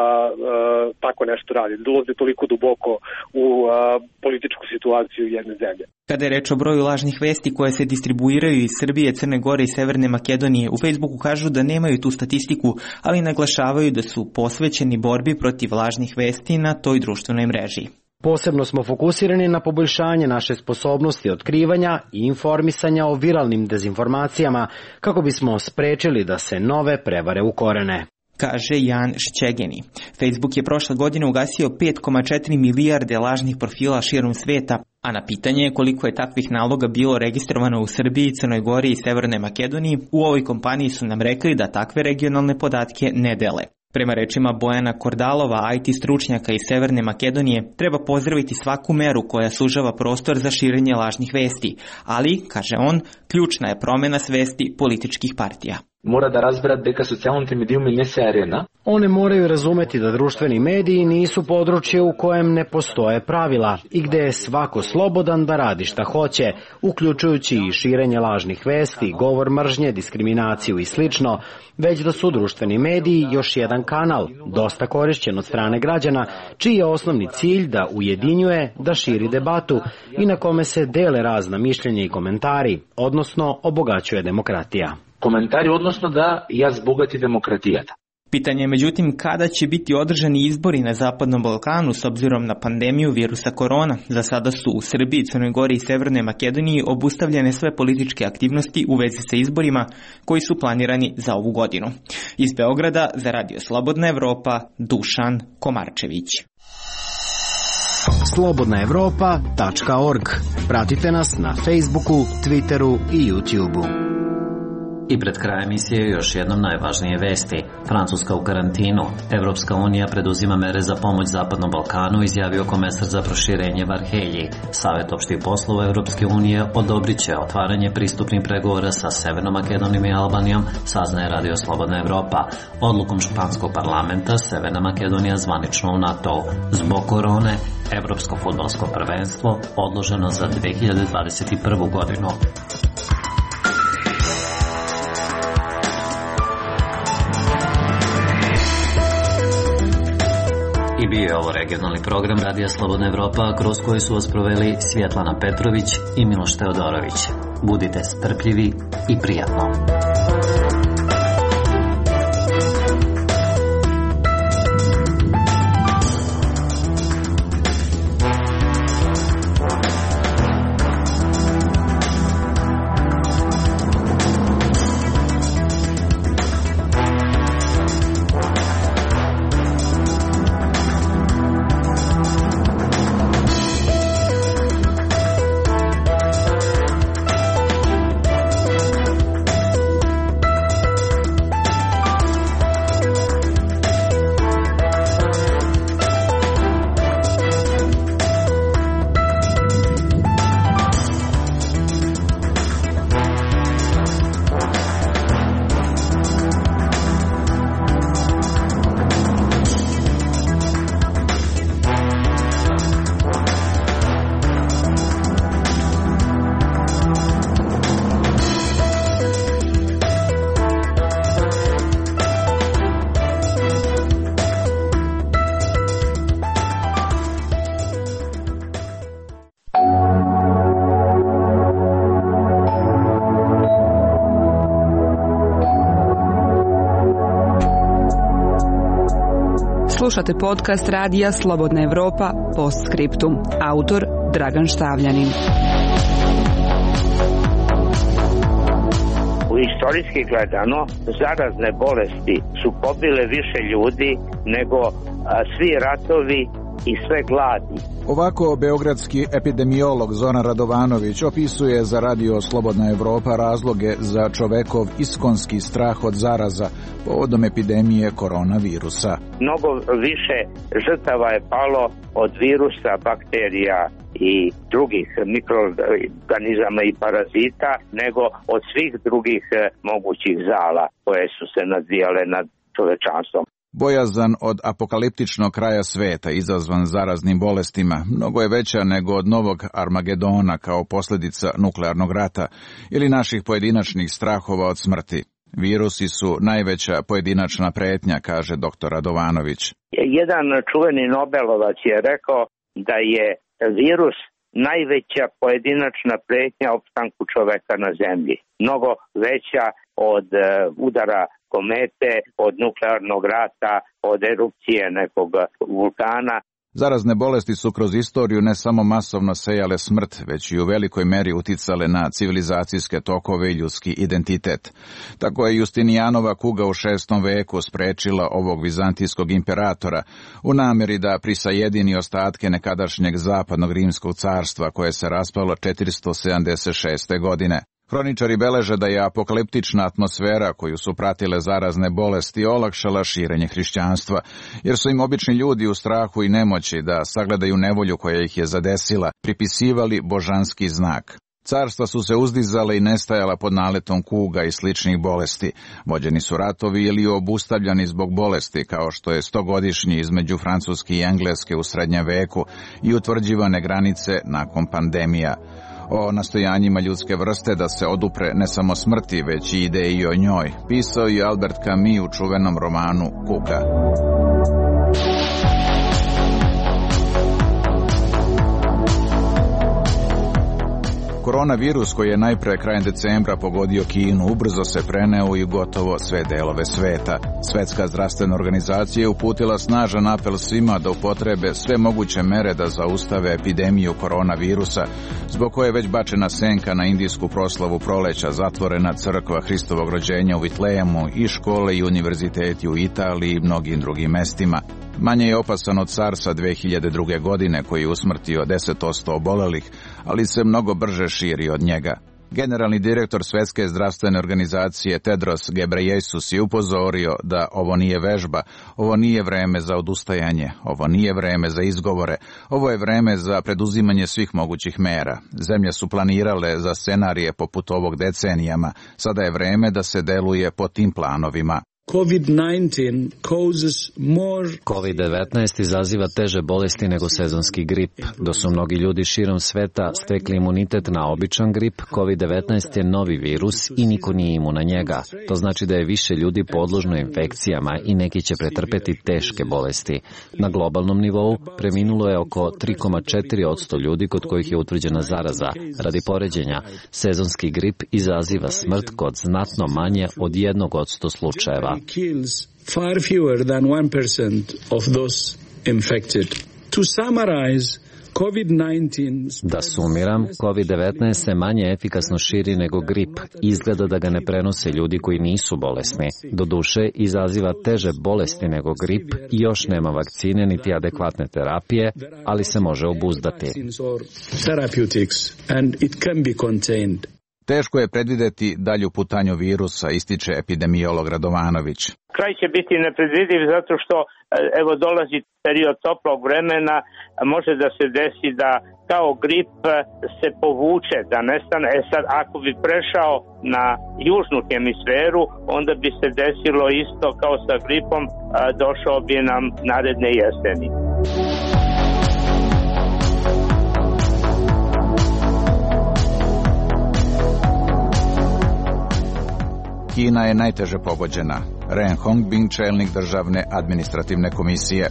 tako nešto radi, da ulazi toliko duboko u političku situaciju jedne zemlje. Kada je reč o broju lažnih vesti koje se distribuiraju iz Srbije, Crne Gore i Severne Makedonije, u Facebooku kažu da nemaju tu statistiku, ali naglašavaju da su posvećeni borbi protiv lažnih vesti na toj društvenoj mreži. Posebno smo fokusirani na poboljšanje naše sposobnosti otkrivanja i informisanja o viralnim dezinformacijama kako bismo sprečili da se nove prevare ukorene, kaže Jan Šćegeni. Facebook je prošle godine ugasio 5,4 milijarde lažnih profila širom sveta, a na pitanje koliko je takvih naloga bilo registrovano u Srbiji, Crnoj Gori i Severnoj Makedoniji, u ovoj kompaniji su nam rekli da takve regionalne podatke ne dele. Prema rečima Bojana Kordalova, IT stručnjaka iz Severne Makedonije, treba pozdraviti svaku meru koja sužava prostor za širenje lažnih vesti, ali, kaže on, ključna je promjena svesti političkih partija. Mora da razbira дека социјалните медиуми не се арена. One moraju razumeti da društveni mediji nisu područje u kojem ne postoje pravila i gde je svako slobodan da radi šta hoće, uključujući i širenje lažnih vesti, govor mržnje, diskriminaciju i slično, već da su društveni mediji još jedan kanal, dosta korišćen od strane građana, čiji je osnovni cilj da ujedinjuje, da širi debatu i na kome se dele razna mišljenja i komentari, odnosno obogaćuje demokratija. Komentari, odnosno da zbogati demokratijata. Pitanje je međutim kada će biti održani izbori na Zapadnom Balkanu s obzirom na pandemiju virusa korona. Za sada su u Srbiji, Crnoj Gori i Severnoj Makedoniji obustavljene sve političke aktivnosti u vezi sa izborima koji su planirani za ovu godinu. Iz Beograda za Radio Slobodna Evropa, Dušan Komarčević. slobodnaevropa.org. Pratite nas na Facebooku, Twitteru i YouTubeu. I pred krajem emisije još jednom najvažnije vesti. Francuska u karantinu. Evropska unija preduzima mere za pomoć Zapadnom Balkanu, izjavio komesar za proširenje Varhelji. Savet opštih poslova Evropske unije odobrit će otvaranje pristupnih pregovora sa Severnom Makedonijom i Albanijom, saznaje Radio Slobodna Evropa. Odlukom španskog parlamenta Severna Makedonija zvanično u NATO. Zbog korone, Evropsko fudbalsko prvenstvo odloženo za 2021. godinu. I bio je ovo regionalni program Radija Slobodna Evropa, kroz koji su vas proveli Svjetlana Petrović i Miloš Teodorović. Budite strpljivi i prijatno. Slušate podcast radija Slobodna Evropa Postscriptum. Autor Dragan Štavljanin. Istorijski gledano, zarazne bolesti su pobile više ljudi nego svi ratovi i sve gladi. Ovako beogradski epidemiolog Zoran Radovanović opisuje za radio Slobodna Evropa razloge za čovekov iskonski strah od zaraza povodom epidemije koronavirusa. Mnogo više žrtava je palo od virusa, bakterija i drugih mikroorganizama i parazita nego od svih drugih mogućih zala koje su se nadvijale nad čovečanstvom. Bojazan od apokaliptičnog kraja sveta izazvan zaraznim bolestima mnogo je veća nego od novog Armagedona kao posljedica nuklearnog rata ili naših pojedinačnih strahova od smrti. Virusi su najveća pojedinačna pretnja, kaže dr. Radovanović. Jedan čuveni Nobelovac je rekao da je virus najveća pojedinačna pretnja opstanku čoveka na zemlji. Mnogo veća od udara komete, od nuklearnog rata, od erupcije nekog vulkana. Zarazne bolesti su kroz istoriju ne samo masovno sejale smrt, već i u velikoj meri uticale na civilizacijske tokove i ljudski identitet. Tako je Justinijanova kuga u 6. veku sprečila ovog vizantijskog imperatora u namjeri da prisajedini ostatke nekadašnjeg zapadnog rimskog carstva koje se raspalo 476. godine. Hroničari beleže da je apokaliptična atmosfera koju su pratile zarazne bolesti olakšala širenje hrišćanstva, jer su im obični ljudi u strahu i nemoći da sagledaju nevolju koja ih je zadesila, pripisivali božanski znak. Carstva su se uzdizala i nestajala pod naletom kuga i sličnih bolesti. Vođeni su ratovi ili obustavljani zbog bolesti, kao što je 100-godišnji između Francuske i Engleske u srednjem veku i utvrđivane granice nakon pandemija. O nastojanjima ljudske vrste da se odupre ne samo smrti, već i ideji o njoj, pisao je Albert Camus u čuvenom romanu Kuga. Koronavirus koji je najpre krajem decembra pogodio Kinu ubrzo se preneo i gotovo sve delove sveta. Svetska zdravstvena organizacija je uputila snažan apel svima da upotrebe sve moguće mere da zaustave epidemiju koronavirusa, zbog koje je već bačena senka na indijsku proslavu proleća, zatvorena crkva Hristovog rođenja u Vitlejemu i škole i univerziteti u Italiji i mnogim drugim mestima. Manje je opasan od SARS-a 2002. godine koji je usmrtio 10% obolelih, ali se mnogo brže širi od njega. Generalni direktor Svetske zdravstvene organizacije Tedros Ghebreyesus je upozorio da ovo nije vežba, ovo nije vreme za odustajanje, ovo nije vreme za izgovore, ovo je vreme za preduzimanje svih mogućih mera. Zemlje su planirale za scenarije poput ovog decenijama, sada je vreme da se deluje po tim planovima. COVID-19 izaziva teže bolesti nego sezonski grip. Da su mnogi ljudi širom sveta stekli imunitet na običan grip, COVID-19 je novi virus i niko nije imun na njega. To znači da je više ljudi podložno infekcijama i neki će pretrpeti teške bolesti. Na globalnom nivou preminulo je oko 3,4% ljudi kod kojih je utvrđena zaraza. Radi poređenja, sezonski grip izaziva smrt kod znatno manje od 1% slučajeva. Kills far fewer than 1% of those infected. To summarize, Da sumiram, COVID-19 se manje efikasno širi nego grip. Izgleda da ga ne prenose ljudi koji nisu bolesni. Doduše, izaziva teže bolesti nego grip i još nema vakcine niti adekvatne terapije, ali se može obuzdati. Teško je predvideti dalju putanju virusa, ističe epidemiolog Radovanović. Kraj će biti nepredvidiv zato što evo dolazi period toplog vremena, može da se desi da kao grip se povuče, da nestane. Sad, ako bi prešao na južnu hemisferu, onda bi se desilo isto kao sa gripom, došao bi nam naredne jeseni. Kina je najteže pogođena. Ren Hongbin, čelnik državne administrativne komisije.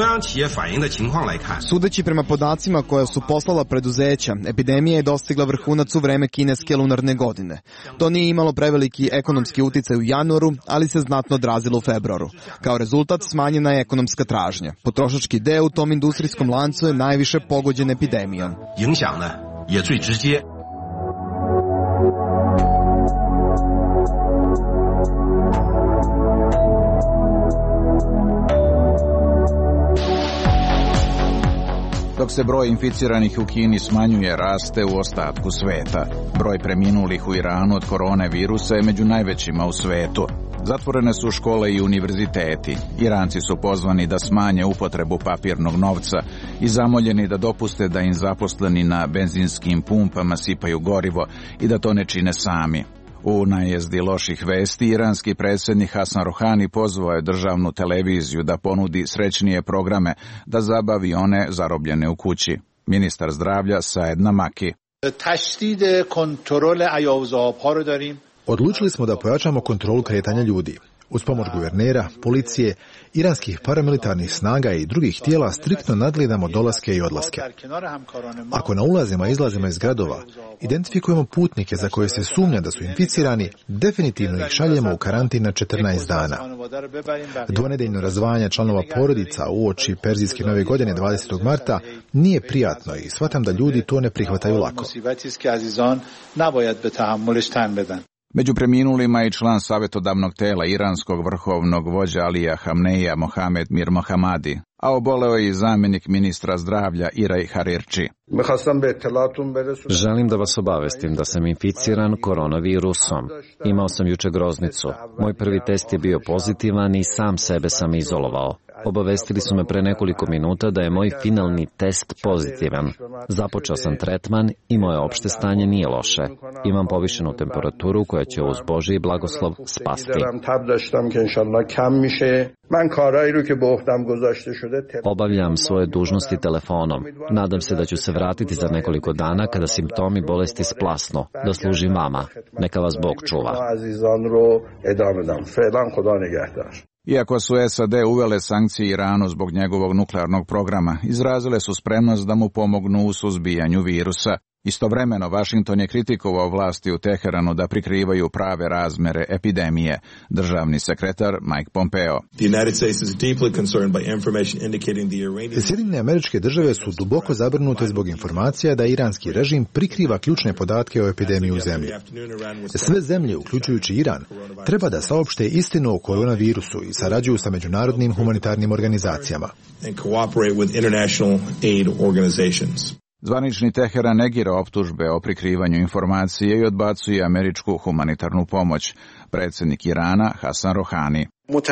Sudeći prema podacima koje su poslala preduzeća, epidemija je dostigla vrhunac u vreme kineske lunarne godine. To nije imalo preveliki ekonomski uticaj u januaru, ali se znatno odrazilo u februaru. Kao rezultat smanjena je ekonomska tražnja. Potrošački deo u tom industrijskom lancu je najviše pogođen epidemijom. Dok se broj inficiranih u Kini smanjuje, raste u ostatku sveta. Broj preminulih u Iranu od koronavirusa je među najvećima u svetu. Zatvorene su škole i univerziteti. Iranci su pozvani da smanje upotrebu papirnog novca i zamoljeni da dopuste da im zaposleni na benzinskim pumpama sipaju gorivo i da to ne čine sami. U najezdi loših vesti, iranski predsjednik Hasan Rohani pozvao je državnu televiziju da ponudi srećnije programe da zabavi one zarobljene u kući. Ministar zdravlja Saed Namaki. Odlučili smo da pojačamo kontrolu kretanja ljudi. Uz pomoć guvernera, policije, iranskih paramilitarnih snaga i drugih tijela striktno nadgledamo dolaske i odlaske. Ako na ulazima i izlazima iz gradova identifikujemo putnike za koje se sumnja da su inficirani, definitivno ih šaljemo u karantin na 14 dana. Dvonedeljno razdvajanje članova porodica uoči Perzijske nove godine 20. marta nije prijatno i shvatam da ljudi to ne prihvataju lako. Među preminulima i član savjetodavnog tela iranskog vrhovnog vođa Alija Hamneja Mohamed Mir Mohammadi, a oboleo je i zamjenik ministra zdravlja Iraj Harirči. Želim da vas obavestim da sam inficiran koronavirusom. Imao sam juče groznicu. Moj prvi test je bio pozitivan i sam sebe sam izolovao. Obavestili su me pre nekoliko minuta da je moj finalni test pozitivan. Započeo sam tretman i moje opšte stanje nije loše. Imam povišenu temperaturu koja će uz Božji blagoslov spasti. Obavljam svoje dužnosti telefonom. Nadam se da ću se vratiti za nekoliko dana kada simptomi bolesti splasnu, da služim vama. Neka vas Bog čuva. Iako su SAD uvele sankcije Iranu zbog njegovog nuklearnog programa, izrazile su spremnost da mu pomognu u suzbijanju virusa. Istovremeno, Vašington je kritikovao vlasti u Teheranu da prikrivaju prave razmere epidemije. Državni sekretar Mike Pompeo. Sjedinjene Američke Države su duboko zabrinute zbog informacija da iranski režim prikriva ključne podatke o epidemiji u zemlji. Sve zemlje, uključujući Iran, treba da saopšte istinu o koronavirusu i sarađuju sa međunarodnim humanitarnim organizacijama. Zvanični Teheran negira optužbe o prikrivanju informacije i odbacuje američku humanitarnu pomoć. Predsjednik Irana Hasan Rohani.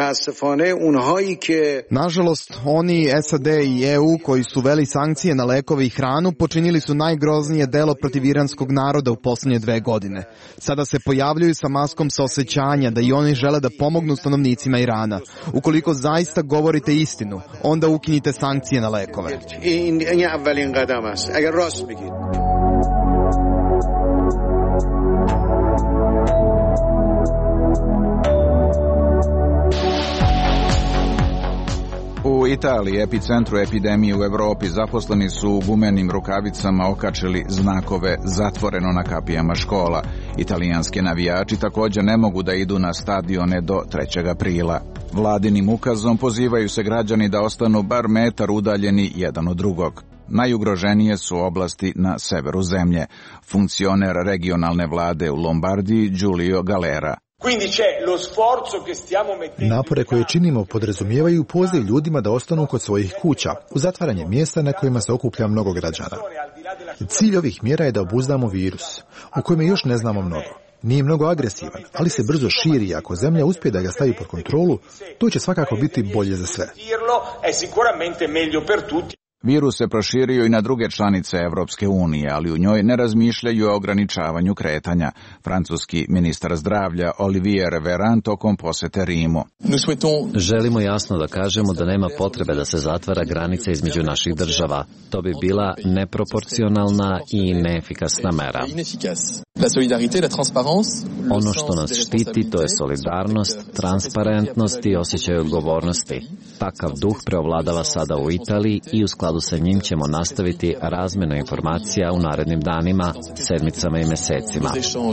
Nažalost, oni, SAD i EU koji su uveli sankcije na lekove i hranu počinili su najgroznije delo protiv iranskog naroda u posljednje 2 godine. Sada se pojavljuju sa maskom saosećanja da i oni žele da pomognu stanovnicima Irana. Ukoliko zaista govorite istinu, onda ukinite sankcije na lekove. U Italiji, epicentru epidemije u Evropi, zaposleni su u gumenim rukavicama okačili znakove zatvoreno na kapijama škola. Italijanski navijači također ne mogu da idu na stadione do 3. aprila. Vladinim ukazom pozivaju se građani da ostanu bar metar udaljeni jedan od drugog. Najugroženije su oblasti na severu zemlje. Funkcioner regionalne vlade u Lombardiji Giulio Galera. Napore koje činimo podrazumijevaju poziv ljudima da ostanu kod svojih kuća, u zatvaranje mjesta na kojima se okuplja mnogo građana. Cilj ovih mjera je da obuzdamo virus, u kojem još ne znamo mnogo. Nije mnogo agresivan, ali se brzo širi i ako zemlja uspije da ga stavi pod kontrolu, to će svakako biti bolje za sve. Virus se proširio i na druge članice Evropske unije, ali u njoj ne razmišljaju o ograničavanju kretanja. Francuski ministar zdravlja Olivier Véran tokom posete Rimu. Želimo jasno da kažemo da nema potrebe da se zatvara granica između naših država. To bi bila neproporcionalna i neefikasna mera. Ono što nas štiti to je solidarnost, transparentnost i osjećaj odgovornosti. Takav duh preovladava sada u Italiji i u skladu sa njim ćemo nastaviti razmjenu informacija u narednim danima, sedmicama i mesecima.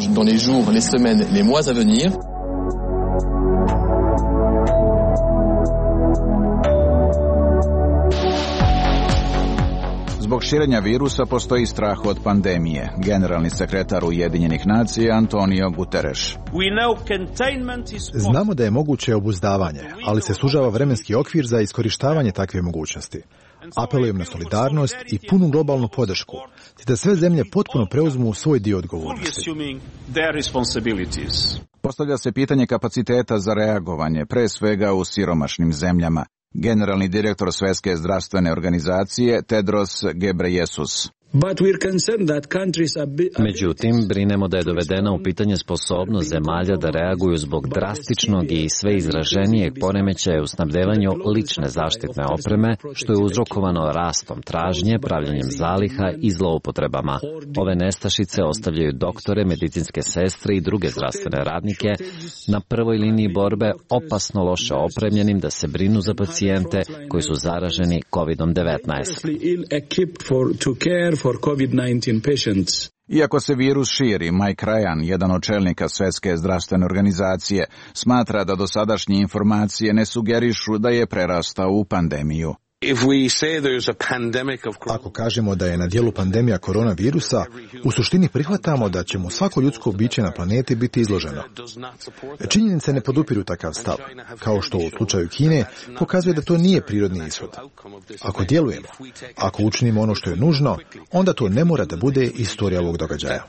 Zbog širenja virusa postoji strah od pandemije. Generalni sekretar Ujedinjenih nacija Antonio Guterres. Znamo da je moguće obuzdavanje, ali se sužava vremenski okvir za iskorištavanje takve mogućnosti. Apelujem na solidarnost i punu globalnu podršku, te da sve zemlje potpuno preuzmu svoj dio odgovornosti. Postavlja se pitanje kapaciteta za reagovanje, pre svega u siromašnim zemljama. Generalni direktor Svetske zdravstvene organizacije Tedros Ghebreyesus. Međutim, brinemo da je dovedena u pitanje sposobnost zemalja da reaguju zbog drastičnog i sve izraženijeg poremećaja u snabdevanju lične zaštitne opreme, što je uzrokovano rastom tražnje, pravljenjem zaliha i zloupotrebama. Ove nestašice ostavljaju doktore, medicinske sestre i druge zdravstvene radnike na prvoj liniji borbe, opasno loše opremljenim da se brinu za pacijente koji su zaraženi COVID-19. For COVID-19 patients. Iako se virus širi, Mike Ryan, jedan od čelnika Svetske zdravstvene organizacije, smatra da dosadašnje informacije ne sugerišu da je prerastao u pandemiju. Ako kažemo da je na djelu pandemija koronavirusa, u suštini prihvatamo da će mu svako ljudsko biće na planeti biti izloženo. Činjenice ne podupiru takav stav, kao što u slučaju Kine pokazuje da to nije prirodni ishod. Ako djelujemo, ako učinimo ono što je nužno, onda to ne mora da bude istorija ovog događaja.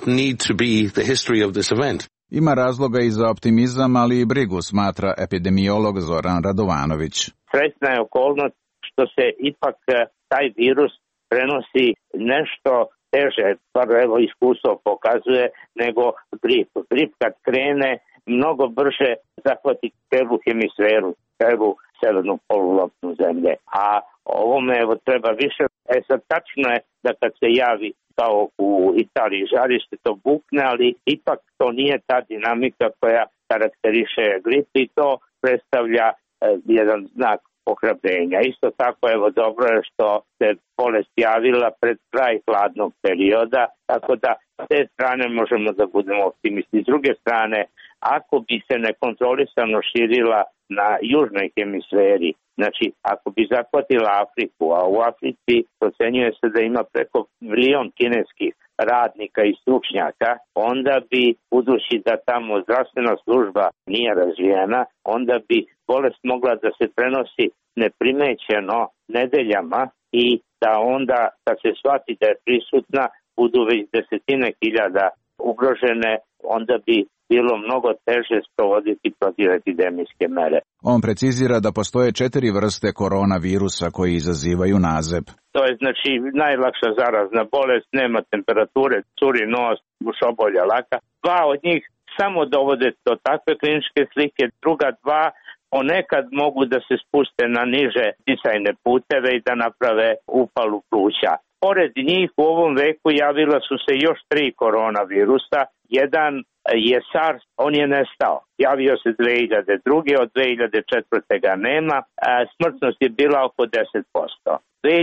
Ima razloga i za optimizam, ali i brigu, smatra epidemiolog Zoran Radovanović. Srećna je okolnost što se ipak taj virus prenosi nešto teže, bar evo iskustvo pokazuje, nego grip. Grip kad krene, mnogo brže zahvati celu hemisferu, celu severnu polulopnu zemlje. A ovome evo treba više. Sad tačno je da kad se javi kao u Italiji žarište, to bukne, ali ipak to nije ta dinamika koja karakteriše grip i to predstavlja jedan znak ohrabrenja. Isto tako, evo, dobro je što se bolest javila pred kraj hladnog perioda, tako da s te strane možemo da budemo optimisti. S druge strane, ako bi se nekontrolisano širila na južnoj hemisferi, znači ako bi zahvatila Afriku, a u Africi procenjuje se da ima preko 1 milion kineskih radnika i stručnjaka, onda bi, budući da tamo zdravstvena služba nije razvijena, onda bi bolest mogla da se prenosi neprimećeno nedeljama i da onda, kad se shvati da je prisutna, budu već desetine hiljada ugrožene, onda bi bilo mnogo teže sprovoditi protivepidemijske mere. On precizira da postoje 4 vrste koronavirusa koji izazivaju nazeb. To je znači najlakša zarazna bolest, nema temperature, curi nos, gušobolja laka. 2 od njih samo dovode do takve kliničke slike, druga 2 ponekad mogu da se spuste na niže disajne puteve i da naprave upalu pluća. Pored njih u ovom veku javila su se još 3 koronavirusa. Jedan je SARS, on je nestao. Javio se 2002. Od 2004. ga nema. Smrtnost je bila oko 10%.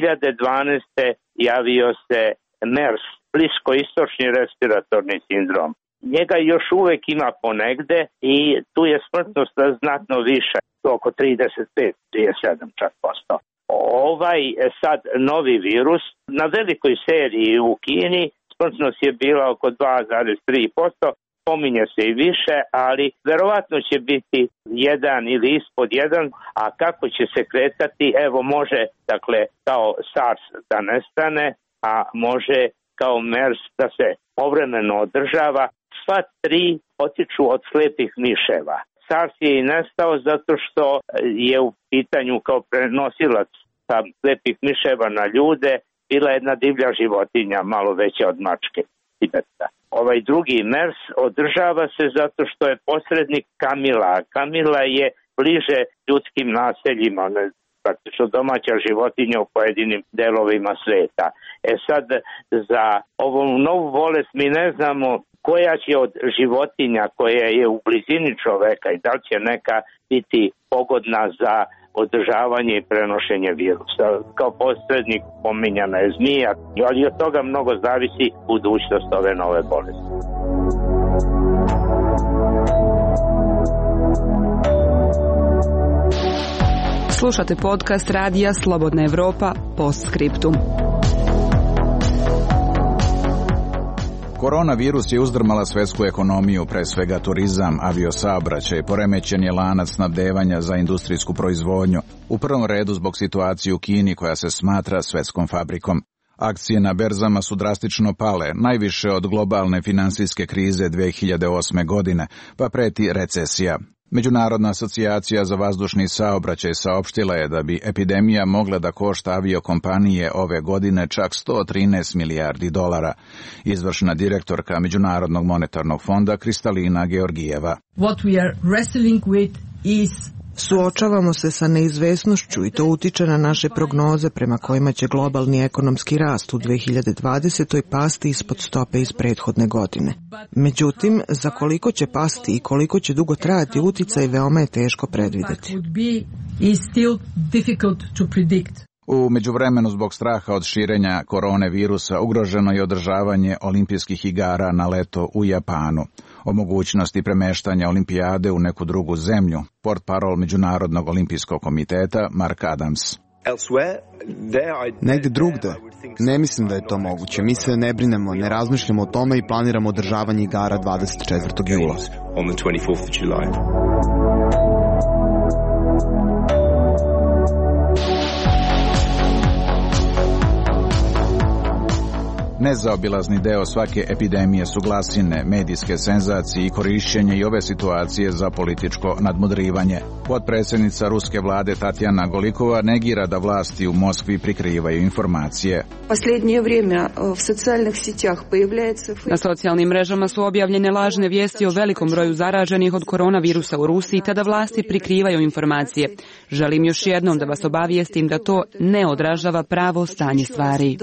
2012. javio se MERS, bliskoistočni respiratorni sindrom. Njega još uvek ima ponegde i tu je smrtnost znatno više, oko 35-37 čak posto. Ovaj sad novi virus na velikoj seriji u Kini smrtnost je bila oko 2,3%, pominje se i više, ali verovatno će biti 1 ili ispod 1, a kako će se kretati, evo može, dakle, kao SARS da nestane, a može kao MERS da se povremeno održava. Sva 3 potiču od slepih miševa. SARS je i nestao zato što je u pitanju kao prenosilac sa slepih miševa na ljude bila jedna divlja životinja, malo veća od mačke Tibeta. Ovaj drugi MERS održava se zato što je posrednik Kamila. Kamila je bliže ljudskim naseljima, praktično domaća životinja u pojedinim delovima sveta. Sad, za ovu novu bolest mi ne znamo koja će od životinja koja je u blizini čoveka i da li će neka biti pogodna za održavanje i prenošenje virusa. Kao posrednik pominjana je zmija, ali od toga mnogo zavisi budućnost ove nove bolesti. Slušate podcast Radija Slobodna Evropa Postscriptum. Koronavirus je uzdrmala svetsku ekonomiju, pre svega turizam, aviosaobraćaj, poremećen je lanac snabdevanja za industrijsku proizvodnju, u prvom redu zbog situacije u Kini koja se smatra svetskom fabrikom. Akcije na berzama su drastično pale, najviše od globalne finansijske krize 2008. godine, pa preti recesija. Međunarodna asocijacija za vazdušni saobraćaj saopštila je da bi epidemija mogla da košta aviokompanije ove godine čak 113 milijardi dolara. Izvršna direktorka Međunarodnog monetarnog fonda Kristalina Georgijeva. What we are wrestling with is Suočavamo se sa neizvesnošću i to utiče na naše prognoze prema kojima će globalni ekonomski rast u 2020. pasti ispod stope iz prethodne godine. Međutim, za koliko će pasti i koliko će dugo trajati uticaj veoma je teško predvideti. U međuvremenu zbog straha od širenja korone virusa ugroženo je održavanje olimpijskih igara na leto u Japanu. O mogućnosti premeštanja olimpijade u neku drugu zemlju, portparol Međunarodnog olimpijskog komiteta Mark Adams. Negde drugde? Ne mislim da je to moguće. Mi se ne brinemo, ne razmišljamo o tome i planiramo održavanje igara 24. jula. Nezaobilazni deo svake epidemije su glasine, medijske senzacije i korišćenje i ove situacije za političko nadmudrivanje. Potpredsjednica ruske vlade Tatjana Golikova negira da vlasti u Moskvi prikrivaju informacije. Na socijalnim mrežama su objavljene lažne vijesti o velikom broju zaraženih od koronavirusa u Rusiji, te da vlasti prikrivaju informacije. Želim još jednom da vas obavijestim da to ne odražava pravo stanje stvari.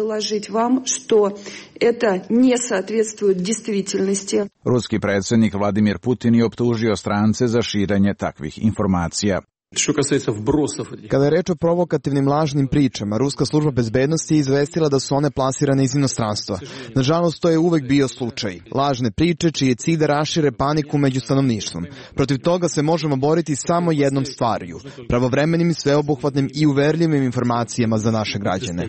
Ruski predsjednik Vladimir Putin je optužio strance za širenje takvih informacija. Kada je reč o provokativnim lažnim pričama, Ruska služba bezbednosti je izvestila da su one plasirane iz inostranstva. Nažalost, to je uvek bio slučaj. Lažne priče čiji je cilj da rašire paniku među stanovništvom. Protiv toga se možemo boriti samo jednom stvariju, pravovremenim i sveobuhvatnim i uverljivim informacijama za naše građane.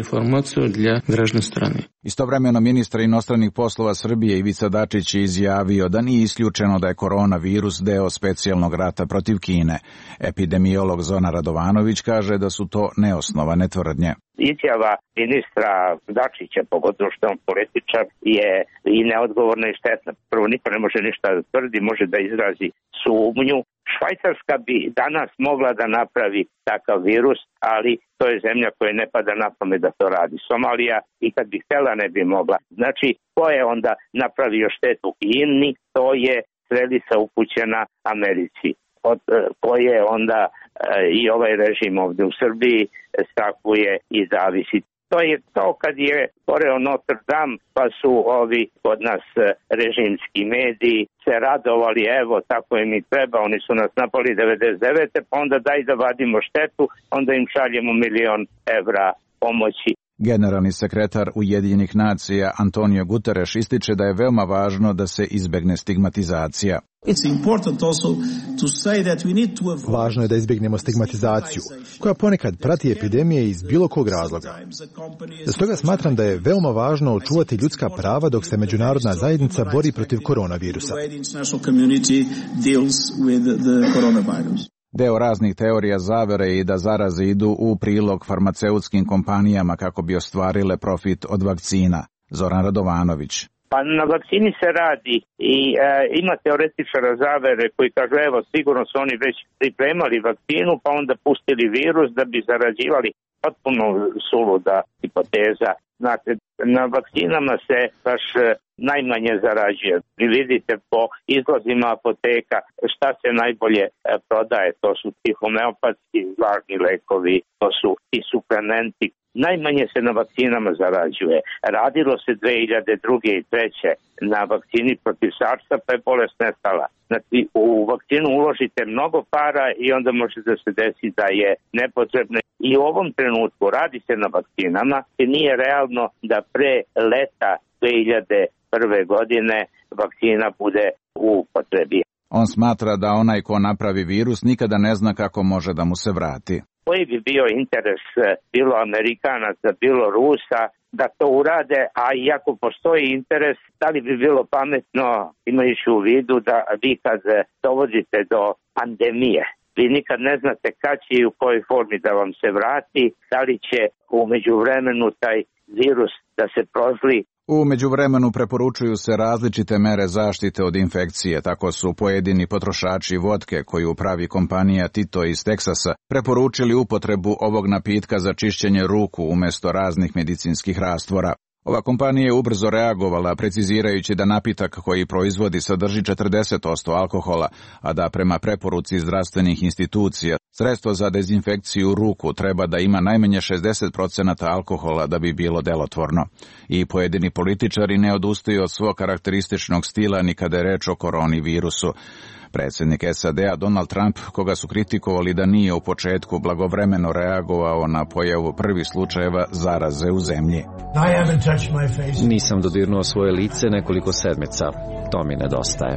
Istovremeno ministar inostranih poslova Srbije Ivica Dačić je izjavio da nije isključeno da je koronavirus deo specijalnog rata protiv Kine. Epidemiolog Zoran Radovanović kaže da su to neosnovane tvrdnje. Izjava ministra Dačića, pogotovo što on političar, je i neodgovorna i štetna. Prvo, niko ne može ništa da tvrdi, može da izrazi sumnju. Švajcarska bi danas mogla da napravi takav virus, ali to je zemlja koja ne pada na pamet da to radi. Somalija i kad bi htela ne bi mogla. Znači, ko je onda napravio štetu Kini, to je strelica upućena Americi, od koje onda i ovaj režim ovdje u Srbiji strahuje i zavisi. To je to kad je goreo Notre Dame, pa su ovi kod nas režimski mediji se radovali, evo tako im i treba, oni su nas napali 99. pa onda daj da vadimo štetu, onda im šaljemo $1.000.000 pomoći. Generalni sekretar Ujedinjenih nacija Antonio Guterres ističe da je veoma važno da se izbegne stigmatizacija. Važno je da izbjegnemo stigmatizaciju, koja ponekad prati epidemije iz bilo kog razloga. Stoga smatram da je veoma važno očuvati ljudska prava dok se međunarodna zajednica bori protiv koronavirusa. Deo raznih teorija zavere je i da zaraze idu u prilog farmaceutskim kompanijama kako bi ostvarile profit od vakcina. Zoran Radovanović. Pa na vakcini se radi i ima teoretičara zavere koji kažu evo sigurno su oni već pripremali vakcinu pa onda pustili virus da bi zarađivali. potpuno suluda hipoteza. Znate, na vakcinama se baš najmanje zarađuje. Vi vidite po izlazima apoteka šta se najbolje prodaje. To su ti homeopatski vlažni lekovi, to su ti suplementi. Najmanje se na vakcinama zarađuje. Radilo se 2002. i 2003. na vakcini protiv SARS-a, pa je bolest nestala. Znači, u vakcinu uložite mnogo para i onda može da se desi da je nepotrebno. I u ovom trenutku radi se na vakcinama i nije realno da pre leta 2001. godine vakcina bude u upotrebi. On smatra da onaj ko napravi virus nikada ne zna kako može da mu se vrati. Koji bi bio interes bilo Amerikanaca, bilo Rusa da to urade, a iako postoji interes, da li bi bilo pametno, imajući u vidu da vi kad dovodite do pandemije, vi nikad ne znate kad će i u kojoj formi da vam se vrati, da li će u međuvremenu taj virus da se prozli. U međuvremenu preporučuju se različite mere zaštite od infekcije, tako su pojedini potrošači vodke koju pravi kompanija Tito iz Teksasa preporučili upotrebu ovog napitka za čišćenje ruku umjesto raznih medicinskih rastvora. Ova kompanija je ubrzo reagovala, precizirajući da napitak koji proizvodi sadrži 40% alkohola, a da prema preporuci zdravstvenih institucija sredstvo za dezinfekciju ruku treba da ima najmanje 60% alkohola da bi bilo delotvorno. I pojedini političari ne odustaju od svog karakterističnog stila ni kada je reč o koronavirusu. Predsjednik SAD-a Donald Trump, koga su kritikovali da nije u početku blagovremeno reagovao na pojavu prvih slučajeva zaraze u zemlji. Nisam dodirnuo svoje lice nekoliko sedmica. To mi nedostaje.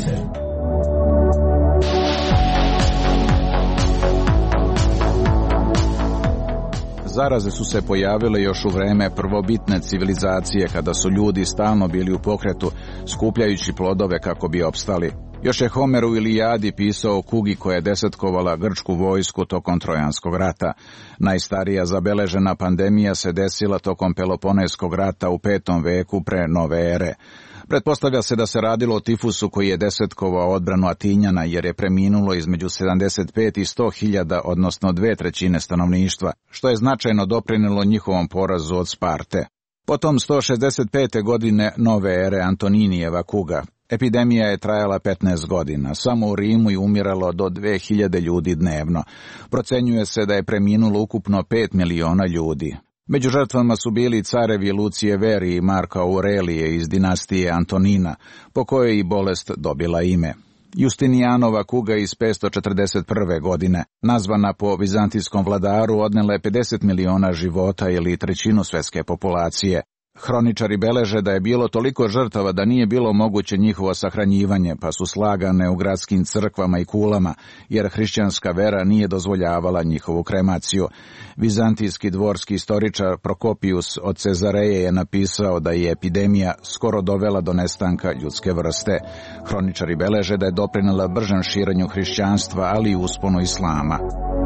Zaraze su se pojavile još u vreme prvobitne civilizacije kada su ljudi stalno bili u pokretu, skupljajući plodove kako bi opstali. Još je Homer u Ilijadi pisao o kugi koja je desetkovala grčku vojsku tokom Trojanskog rata. Najstarija zabeležena pandemija se desila tokom Peloponeskog rata u 5. veku pre nove ere. Pretpostavlja se da se radilo o tifusu koji je desetkovao odbranu Atinjana jer je preminulo između 75 i 100.000, odnosno 2/3 stanovništva, što je značajno doprinelo njihovom porazu od Sparte. Potom 165. godine nove ere Antoninijeva kuga. Epidemija je trajala 15 godina. Samo u Rimu je umiralo do 2000 ljudi dnevno. Procenjuje se da je preminulo ukupno 5 miliona ljudi. Među žrtvama su bili carevi Lucije Veri i Marka Aurelije iz dinastije Antonina, po kojoj i bolest dobila ime. Justinijanova kuga iz 541. godine, nazvana po vizantijskom vladaru, odnela je 50 miliona života ili 1/3 svjetske populacije. Hroničari beleže da je bilo toliko žrtava da nije bilo moguće njihovo sahranjivanje, pa su slagane u gradskim crkvama i kulama, jer hrišćanska vera nije dozvoljavala njihovu kremaciju. Vizantijski dvorski istoričar Prokopijus od Cezareje je napisao da je epidemija skoro dovela do nestanka ljudske vrste. Hroničari beleže da je doprinela bržem širenju hrišćanstva, ali i usponu islama.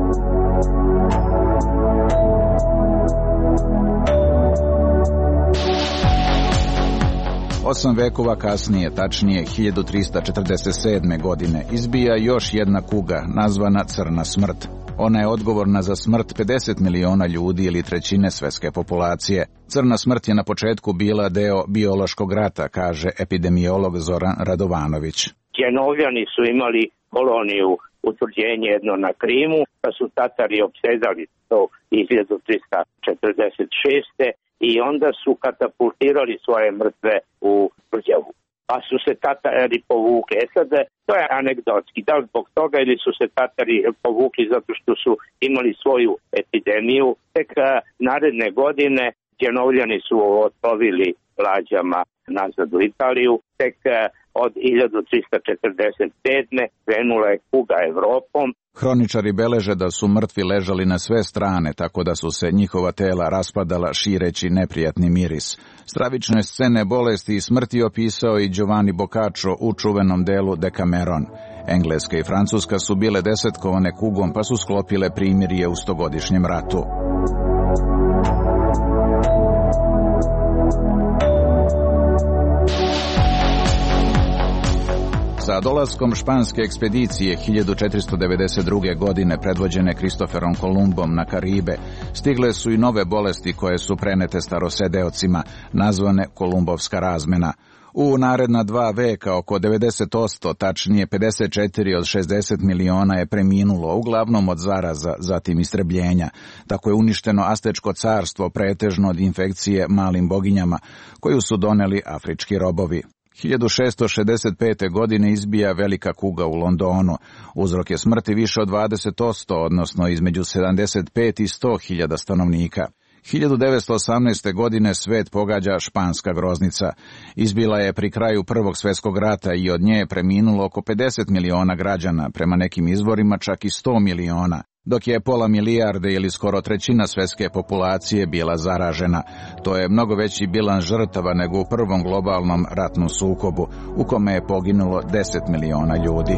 8 vekova kasnije, tačnije 1347. godine, izbija još jedna kuga, nazvana Crna smrt. Ona je odgovorna za smrt 50 miliona ljudi ili 1/3 svjetske populacije. Crna smrt je na početku bila deo biološkog rata, kaže epidemiolog Zoran Radovanović. Genovljani su imali koloniju utvrđenje jedno na Krimu, pa su Tatari opsedali to 1346. i onda su katapultirali svoje mrtve u Brđavu. Pa su se Tatari povukli. Sad, to je anegdotski. Da li zbog toga ili su se Tatari povukli zato što su imali svoju epidemiju. Tek naredne godine Genovljani su otplovili lađama nazad u Italiju. Tek od 1347. krenula je kuga Evropom. Hroničari beleže da su mrtvi ležali na sve strane, tako da su se njihova tela raspadala šireći neprijatni miris. Stravične scene bolesti i smrti opisao i Giovanni Boccaccio u čuvenom delu Decameron. Engleska i Francuska su bile desetkovane kugom, pa su sklopile primirje u 100-godišnjem ratu. Sa Sa dolaskom španske ekspedicije 1492. godine predvođene Kristoferom Kolumbom na Karibe, stigle su i nove bolesti koje su prenete starosedeocima, nazvane Kolumbovska razmena. U naredna 2 veka oko 90%, tačnije 54 od 60 miliona je preminulo, uglavnom od zaraza, zatim istrebljenja. Tako je uništeno Astečko carstvo, pretežno od infekcije malim boginjama, koju su doneli afrički robovi. 1665. godine izbija velika kuga u Londonu. Uzrok je smrti više od 20%, odnosno između 75 i 100.000 stanovnika. 1918. godine svet pogađa španska groznica. Izbila je pri kraju Prvog svjetskog rata i od nje je preminulo oko 50 miliona građana, prema nekim izvorima čak i 100 miliona, dok je pola milijarde ili skoro trećina svjetske populacije bila zaražena. To je mnogo veći bilans žrtava nego u prvom globalnom ratnom sukobu, u kome je poginulo 10 miliona ljudi.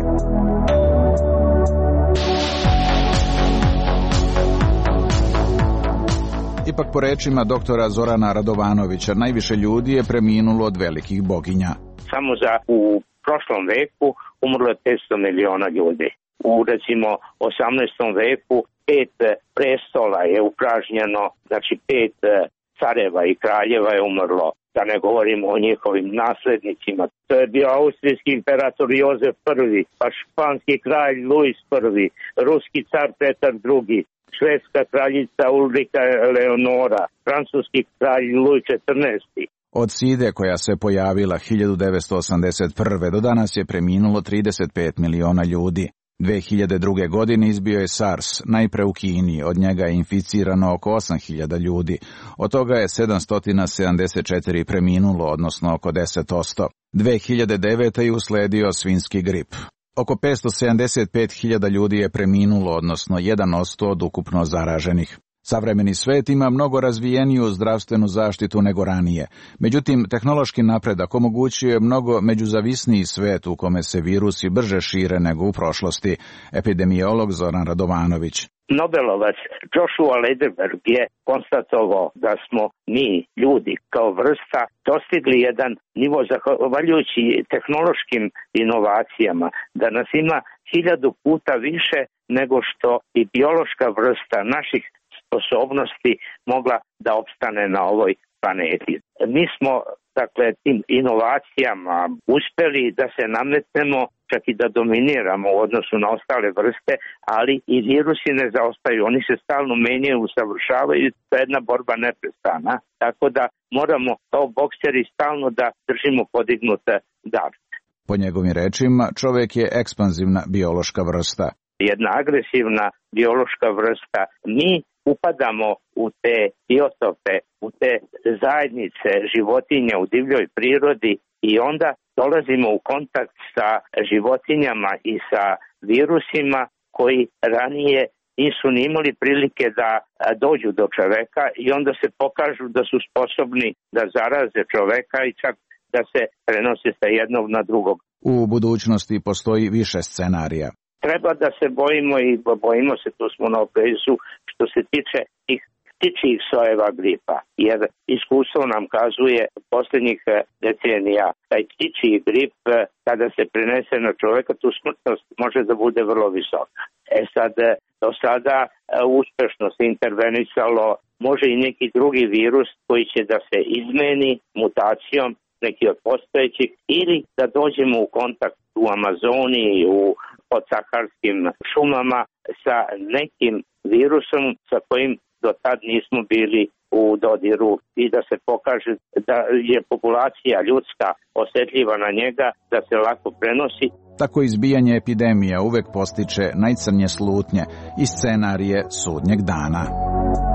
Ipak po rečima doktora Zorana Radovanovića, najviše ljudi je preminulo od velikih boginja. Samo u prošlom veku umrlo je 500 miliona ljudi. U recimo 18. veku 5 prestola je upražnjeno, znači 5 careva i kraljeva je umrlo. Da ne govorimo o njihovim naslednicima. To je bio austrijski imperator Jozef I, pa španski kralj Luis I, ruski car Petar II, švedska kraljica Ulrika Eleonora, francuski kralj Luj XIV. Od side koja se pojavila 1981. do danas je preminulo 35 miliona ljudi. 2002. godine izbio je SARS, najpre u Kini, od njega je inficirano oko 8.000 ljudi. Od toga je 774 preminulo, odnosno oko 10%. 2009. je usledio svinjski grip. Oko 575.000 ljudi je preminulo, odnosno 1% od ukupno zaraženih. Savremeni svet ima mnogo razvijeniju zdravstvenu zaštitu nego ranije. Međutim, tehnološki napredak omogućuje mnogo međuzavisniji svet u kome se virusi brže šire nego u prošlosti. Epidemiolog Zoran Radovanović. Nobelovac Joshua Lederberg je konstatovao da smo mi, ljudi, kao vrsta, dostigli jedan nivo zahvaljujući tehnološkim inovacijama, da nas ima 1000 puta više nego što i biološka vrsta naših sposobnosti mogla da opstane na ovoj planeti. Mi smo, dakle, tim inovacijama uspeli da se nametnemo, čak i da dominiramo u odnosu na ostale vrste, ali i virusi ne zaostaju. Oni se stalno menjaju, usavršavaju, to je jedna borba neprestana. Tako da moramo kao bokseri stalno da držimo podignut gard. Po njegovim rečima, čovjek je ekspanzivna biološka vrsta. Jedna agresivna biološka vrsta. Mi upadamo u te biotope, u te zajednice životinja u divljoj prirodi i onda dolazimo u kontakt sa životinjama i sa virusima koji ranije nisu ni imali prilike da dođu do čoveka i onda se pokažu da su sposobni da zaraze čoveka i čak da se prenose sa jednog na drugog. U budućnosti postoji više scenarija. Treba da se bojimo i bojimo se, tu smo na oprezu, što se tiče tih ptičjih sojeva gripa, jer iskustvo nam kazuje posljednjih decenija taj ptičji grip kada se prenese na čoveka, tu smrtnost može da bude vrlo visoka. Sad, do sada uspešno se intervenisalo, može i neki drugi virus koji će da se izmeni mutacijom, neki od postojećih, ili da dođemo u kontakt u Amazoni i u podsaharskim šumama sa nekim virusom sa kojim do tad nismo bili u dodiru i da se pokaže da je populacija ljudska osjetljiva na njega, da se lako prenosi. Tako izbijanje epidemija uvek postiče najcrnje slutnje i scenarije sudnjeg dana.